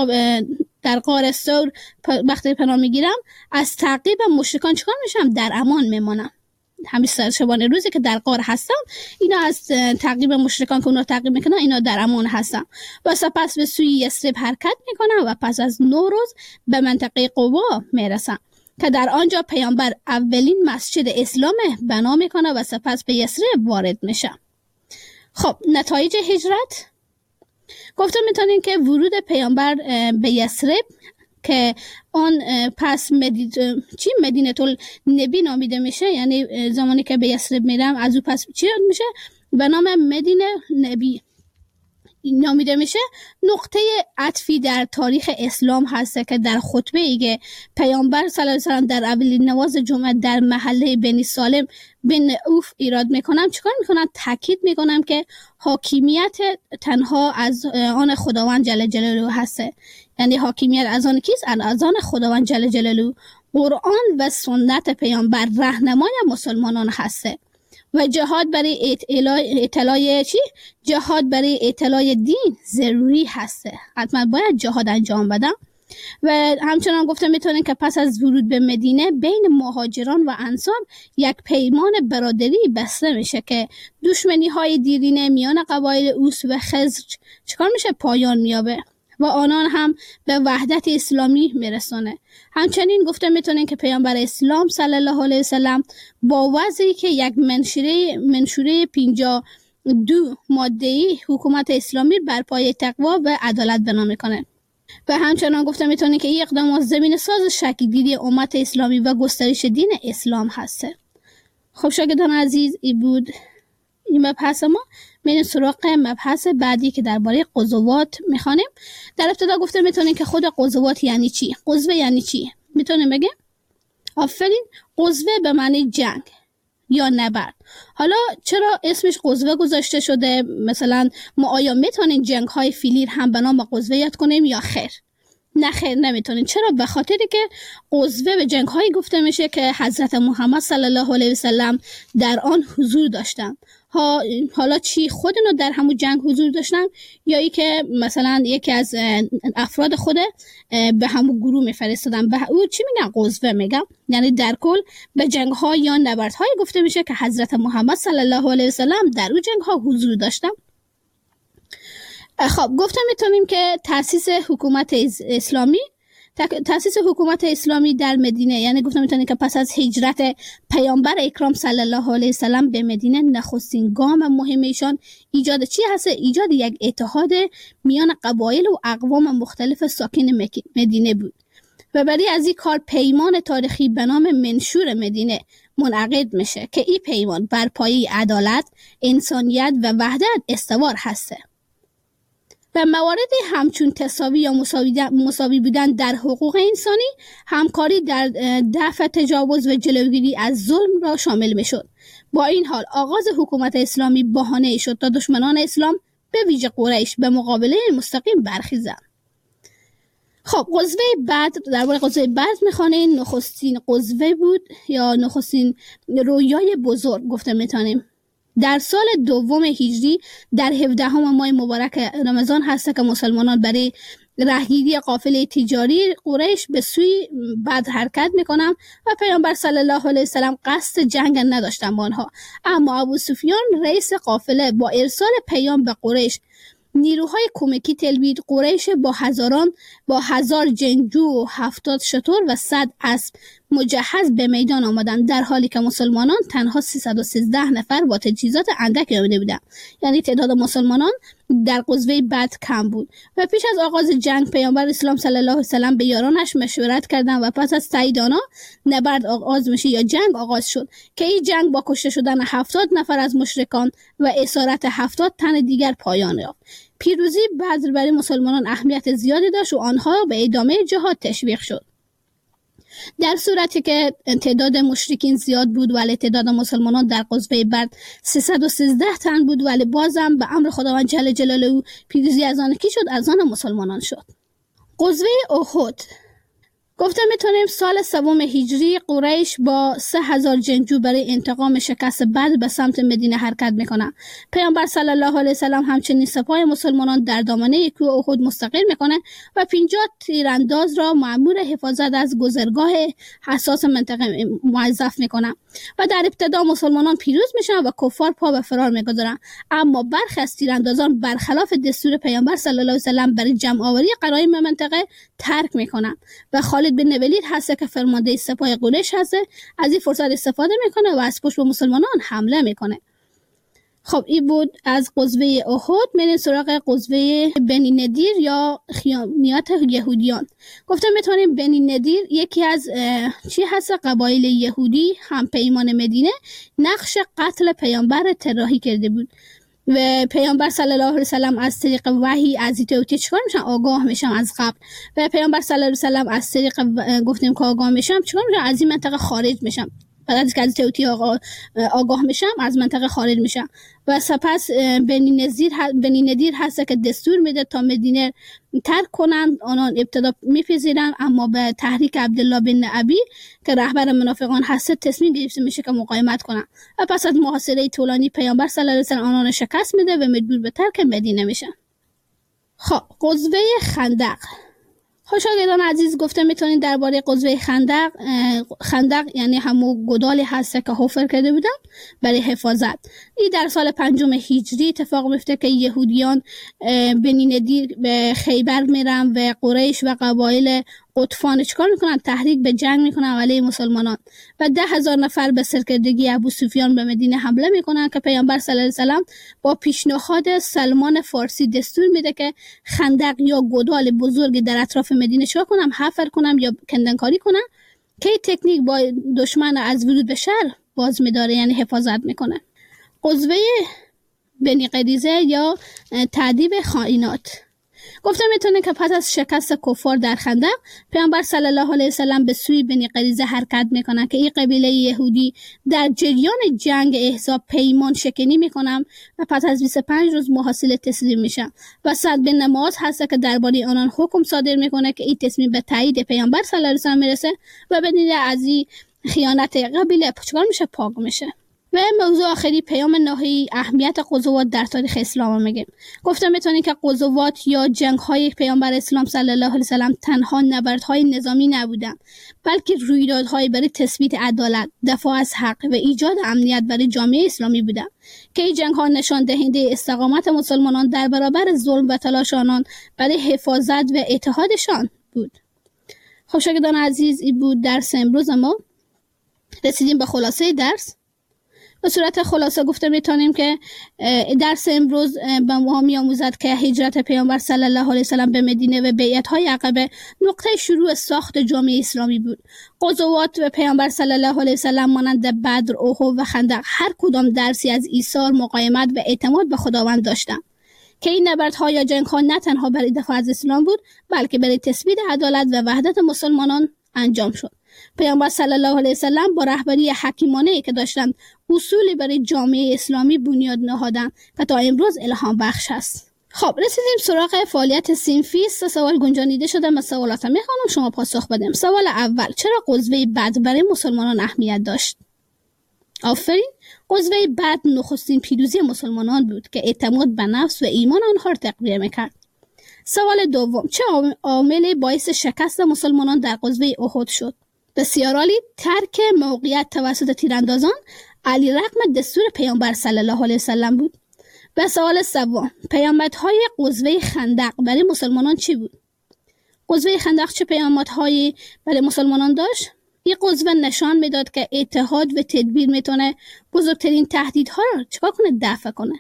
در غار ثور وقتی پناه میگیرم از تعقیب مشرکان چیکار میشم؟ در امان میمونم. همین 3 شبانه روزی که در غار هستم اینا از تعقیب مشرکان که اونا تعقیب میکنن اینا در امان هستن و سپس به سوی یثرب حرکت میکنن و پس از 9 روز به منطقه قبا میرسن که در آنجا پیامبر اولین مسجد اسلام بنا میکنه و سپس به یثرب وارد میشه. خب نتایج هجرت گفتم میتونین که ورود پیامبر به یثرب که آن پس مدینه النبی نامیده میشه، یعنی زمانی که به یثرب میرم از او پس چی میشه؟ به نام مدینه نبی نامیده میشه. نقطه عطفی در تاریخ اسلام هست که در خطبه ای که پیامبر صلی الله علیه و سلم در اولین نماز جمعه در محله بنی سالم بن اوف ایراد میکنم. چیکار میکنم؟ تاکید میکنم که حاکمیت تنها از آن خداوند جل جلاله هست، یعنی حاکمیت از آن کیست؟ از آن خداوند جل جلاله. قرآن و سنت پیامبر راهنمای مسلمانان هسته و جهاد برای اطلاع جهاد برای اطلاع دین ضروری هسته. حتما باید جهاد انجام بدم. و همچنان گفته میتونن که پس از ورود به مدینه بین مهاجران و انصار یک پیمان برادری بسته میشه که دشمنی های دیرینه میان قبایل اوس و خزرج چکار میشه؟ پایان میابه و آنان هم به وحدت اسلامی میرسونه. همچنین گفته میتونن که پیامبر اسلام صلی الله علیه و سلم با وضعی که یک منشوره 52 ماده‌ای حکومت اسلامی بر پایه تقوا و عدالت بنا میکنه. و همچنان گفته میتونن که این اقدامات زمین ساز شکل‌گیری امت اسلامی و گسترش دین اسلام هسته. خب شاگردان عزیز، این بود این مبحث ما. میریم سراغ مبحث بعدی که درباره غزوات میخوانیم. در ابتدا گفته میتونیم که خود غزوات یعنی چی؟ غزوه یعنی چی؟ میتونیم بگیم؟ آفرین، غزوه به معنی جنگ یا نبرد. حالا چرا اسمش غزوه گذاشته شده؟ مثلا ما آیا میتونیم جنگ های فیلیر هم به نام غزوه یاد کنیم یا خیر؟ نه خیر، نمیتونیم. چرا؟ به خاطری که غزوه به جنگ هایی گفته میشه که حضرت محمد صلی الله علیه و سلم در آن حضور داشتن. حالا چی خودنو در همون جنگ حضور داشتن یا ای که مثلا یکی از افراد خود به همون گروه میفرستادن، به او چی میگن؟ غزوه میگن. یعنی در کل به جنگ ها یا نبرد های گفته میشه که حضرت محمد صلی الله علیه و سلم در اون جنگ ها حضور داشتن. خب گفته میتونیم که تأسیس حکومت اسلامی در مدینه، یعنی گفتم میتونیم که پس از هجرت پیامبر اکرام صلی الله علیه و سلم به مدینه نخستین گام مهم ایشان ایجاد چی هست؟ ایجاد یک اتحاد میان قبایل و اقوام مختلف ساکن مدینه بود و برای از این کار پیمان تاریخی به نام منشور مدینه منعقد میشه که این پیمان بر پایه عدالت، انسانیت و وحدت استوار هسته و مواردی همچون تساوی یا مساوی بودن در حقوق انسانی، همکاری در دفع تجاوز و جلوگیری از ظلم را شامل می شد. با این حال آغاز حکومت اسلامی بهانه شد تا دشمنان اسلام به ویژه قریش به مقابله مستقیم برخیزند. خب غزوه بدر، درباره غزوه بدر میخوانیم. نخستین غزوه بود یا نخستین رویای بزرگ گفته میتونیم. در سال دوم هجری در 17 ماه مبارک رمضان هست که مسلمانان برای رهگیری قافله تجاری قریش به سوی بدر حرکت میکنن و پیامبر صلی الله علیه و سلم قصد جنگ نداشتن با آنها، اما ابو سفیان رئیس قافله با ارسال پیام به قریش نیروهای کمکی تلبید. قریش با 1000 جنگجو و 70 شتر و 100 اسب مجهز به میدان آمدند، در حالی که مسلمانان تنها 313 نفر با تجهیزات اندکی آمده بودند. یعنی تعداد مسلمانان در غزوه بدر کم بود. و پیش از آغاز جنگ پیامبر اسلام صلی الله علیه و سلم به یارانش مشورت کردند و پس از تایید آنها نبرد آغاز میشه یا جنگ آغاز شد که این جنگ با کشته شدن 70 نفر از مشرکان و اسارت 70 تن دیگر پایان یافت. پیروزی بدر برای مسلمانان اهمیت زیادی داشت و آنها به ادامه جهاد تشویق شد. در صورتی که تعداد مشرکین زیاد بود ولی تعداد مسلمانان در غزوه بدر 313 تن بود، ولی بازم به امر خداوند جل جلاله پیروزی از آن کی شد؟ از آن مسلمانان شد. غزوه احد گفته میتونیم سال سوم هجری قریش با 3000 جنگجو برای انتقام شکست بدر به سمت مدینه حرکت میکنه. پیامبر صلی الله علیه و سلم همچنین سپاه مسلمانان در دامنه کوه احد مستقر میکنه و 50 تیرانداز را مأمور حفاظت از گذرگاه حساس منطقه موظف میکنه و در ابتدا مسلمانان پیروز میشن و کفار پا به فرار میگذارن، اما برخی از تیراندازان برخلاف دستور پیامبر صلی الله علیه و سلم برای جمع آوری غنایم منطقه ترک میکنن و خالد بن ولید هست که فرمانده سپاه قریش هست از این فرصت استفاده میکنه و از پشت به مسلمانان حمله میکنه. خب این بود از غزوه احد. میریم سراغ غزوه بنی نضیر یا خیانیات یهودیان. گفتم میتونیم بنی نضیر یکی از هست قبایل یهودی هم پیمان مدینه نقش قتل پیامبر طراحی کرده بود و پیامبر صلی الله علیه و سلم از طریق وحی از ایتوتی چیکار میشن؟ آگاه میشن از قبل. و پیامبر صلی الله علیه و سلم از طریق گفتیم که آگاه میشن چیکار میشن؟ از این منطقه خارج میشن. بعد از که از تئوتی آگاه میشم از منطقه خارج میشم و سپس بنی نضیر هست که دستور میده تا مدینه ترک کنن. آنان ابتدا میپذیرن اما به تحریک عبدالله بن ابی که رهبر منافقان هست تصمیم گرفته میشه که مقاومت کنن و پس از محاصره طولانی پیامبر صلی الله علیه و سلم آنان شکست میده و مجبور به ترک مدینه میشن. خب غزوه خندق. خوشاگردان عزیز گفته میتونید درباره غزوه خندق یعنی همون گودالی هست که حفر کرده بودن برای حفاظت. این در سال 5 هجری اتفاق میفته که یهودیان بنی نضیر به خیبر میرن و قریش و قبایل قطفان چیکار میکنن؟ تحریک به جنگ میکنن علیه مسلمانان و 10,000 نفر به سرکردگی ابو سفیان به مدینه حمله میکنن که پیامبر صلی الله علیه و سلم با پیشنهاد سلمان فارسی دستور میده که خندق یا گودال بزرگ در اطراف مدینه چیکار کنم؟ حفر کنم یا کندنکاری کنم که تکنیک با دشمن از ورود به شهر باز میداره، یعنی حفاظت میکنه. غزوه بنی قریظه یا تعذیب خائنات. گفتم میتونه که پس از شکست کفار در خندق پیامبر صلی الله علیه و سلم به سوی بنی قریظه حرکت میکنن که این قبیله یهودی در جریان جنگ احزاب پیمان شکنی میکنن و پس از 25 روز محاصره تسلیم میشن و سعد بن معاذ هست که درباره آنان حکم صادر میکنه که این تصمیم به تایید پیامبر صلی الله علیه و سلم میرسه و بدون از این خیانت قبیله چیکار میشه؟ پاک میشه. و موضوع آخری پیام نهایی اهمیت غزوات در تاریخ اسلام میگیم. گفتم میتونید که غزوات یا جنگ‌های پیامبر اسلام صلی الله علیه و سلم تنها نبردهای نظامی نبودند، بلکه رویدادهای برای تثبیت عدالت، دفاع از حق و ایجاد امنیت برای جامعه اسلامی بودند که این جنگ‌ها نشان دهنده استقامت مسلمانان در برابر ظلم و تلاش آنان برای حفاظت و اتحادشان بود. خوشاگردان عزیز، این بود درس امروز ما. رسیدیم به خلاصه درس. به صورت خلاصه گفته میتونیم که درس امروز به ما می‌آموزد که هجرت پیامبر صلی الله علیه و سلم به مدینه و بیعت‌های عقبه نقطه شروع ساخت جامعه اسلامی بود. غزوات و پیامبر صلی الله علیه و سلم مانند بدر، احد و خندق هر کدام درسی از ایثار، مقاومت و اعتماد به خداوند داشتند که این نبردها یا جنگ‌ها نه تنها برای دفاع از اسلام بود، بلکه برای تثبیت عدالت و وحدت مسلمانان انجام شد. پیامبر صلی الله علیه و سلم با رهبری حکیمانه‌ای که داشتند اصولی برای جامعه اسلامی بنیاد نهادند که تا امروز الهام بخش است. خب رسیدیم سراغ فعالیت صنفی. 3 سوال گنجانیده شده. من سوالات میخوام شما پاسخ بدیم. سوال اول: چرا غزوه بدر برای مسلمانان اهمیت داشت؟ آفرین. غزوه بدر نخستین پیروزی مسلمانان بود که اعتماد به نفس و ایمان آنها را تقویت میکرد. سوال دوم: چه عاملی باعث شکست مسلمانان در غزوه احد شد؟ بسیار عالی. ترک موقعیت توسط تیراندازان علی رغم دستور پیامبر صلی الله علیه و سلم بود. و سوال سوم: پیامدهای غزوه خندق برای مسلمانان چی بود؟ غزوه خندق چه پیامدهایی برای مسلمانان داشت؟ این غزوه نشان میداد که اتحاد و تدبیر میتونه بزرگترین تهدیدها رو چیکار کنه؟ دفع کنه.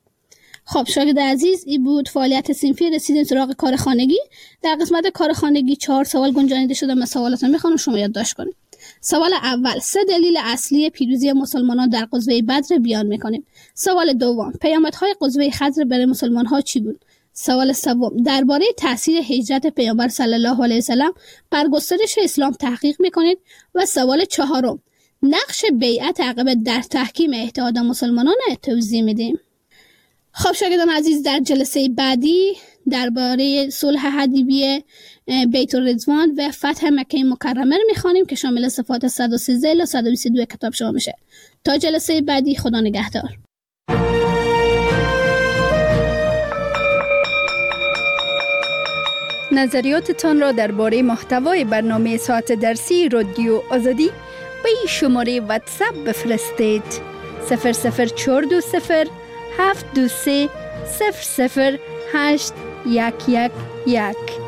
خب شاگرد عزیز، این بود فعالیت صنفی. رسیدیم سراغ کار خانگی. در قسمت کار خانگی 4 سوال گنجانیده شده. من سوالاتو میخوام شما یادداشت کنید. سوال اول: 3 دلیل اصلی پیروزی مسلمانان در غزوه بدر بیان میکنیم. سوال دوم: پیامدهای غزوه خندق برای مسلمان‌ها چی بود؟ سوال سوم: درباره تاثیر هجرت پیامبر صلی الله علیه و سلم بر گسترش اسلام تحقیق میکنید. و سوال چهارم: نقش بیعت عقبه در تحکیم اتحاد مسلمانان توضیح میدیم. خب شاگردان عزیز، در جلسه بعدی درباره صلح حدیبیه، بیت الرضوان و فتح مکه مکرمه رو میخوانیم که شامل صفحات 113 الی 122 کتاب شما میشه. تا جلسه بعدی، خدا نگهدار. نظریاتتان را درباره محتوای برنامه ساعت درسی رادیو آزادی به این شماره واتساپ بفرستید: 00420 723 008 111.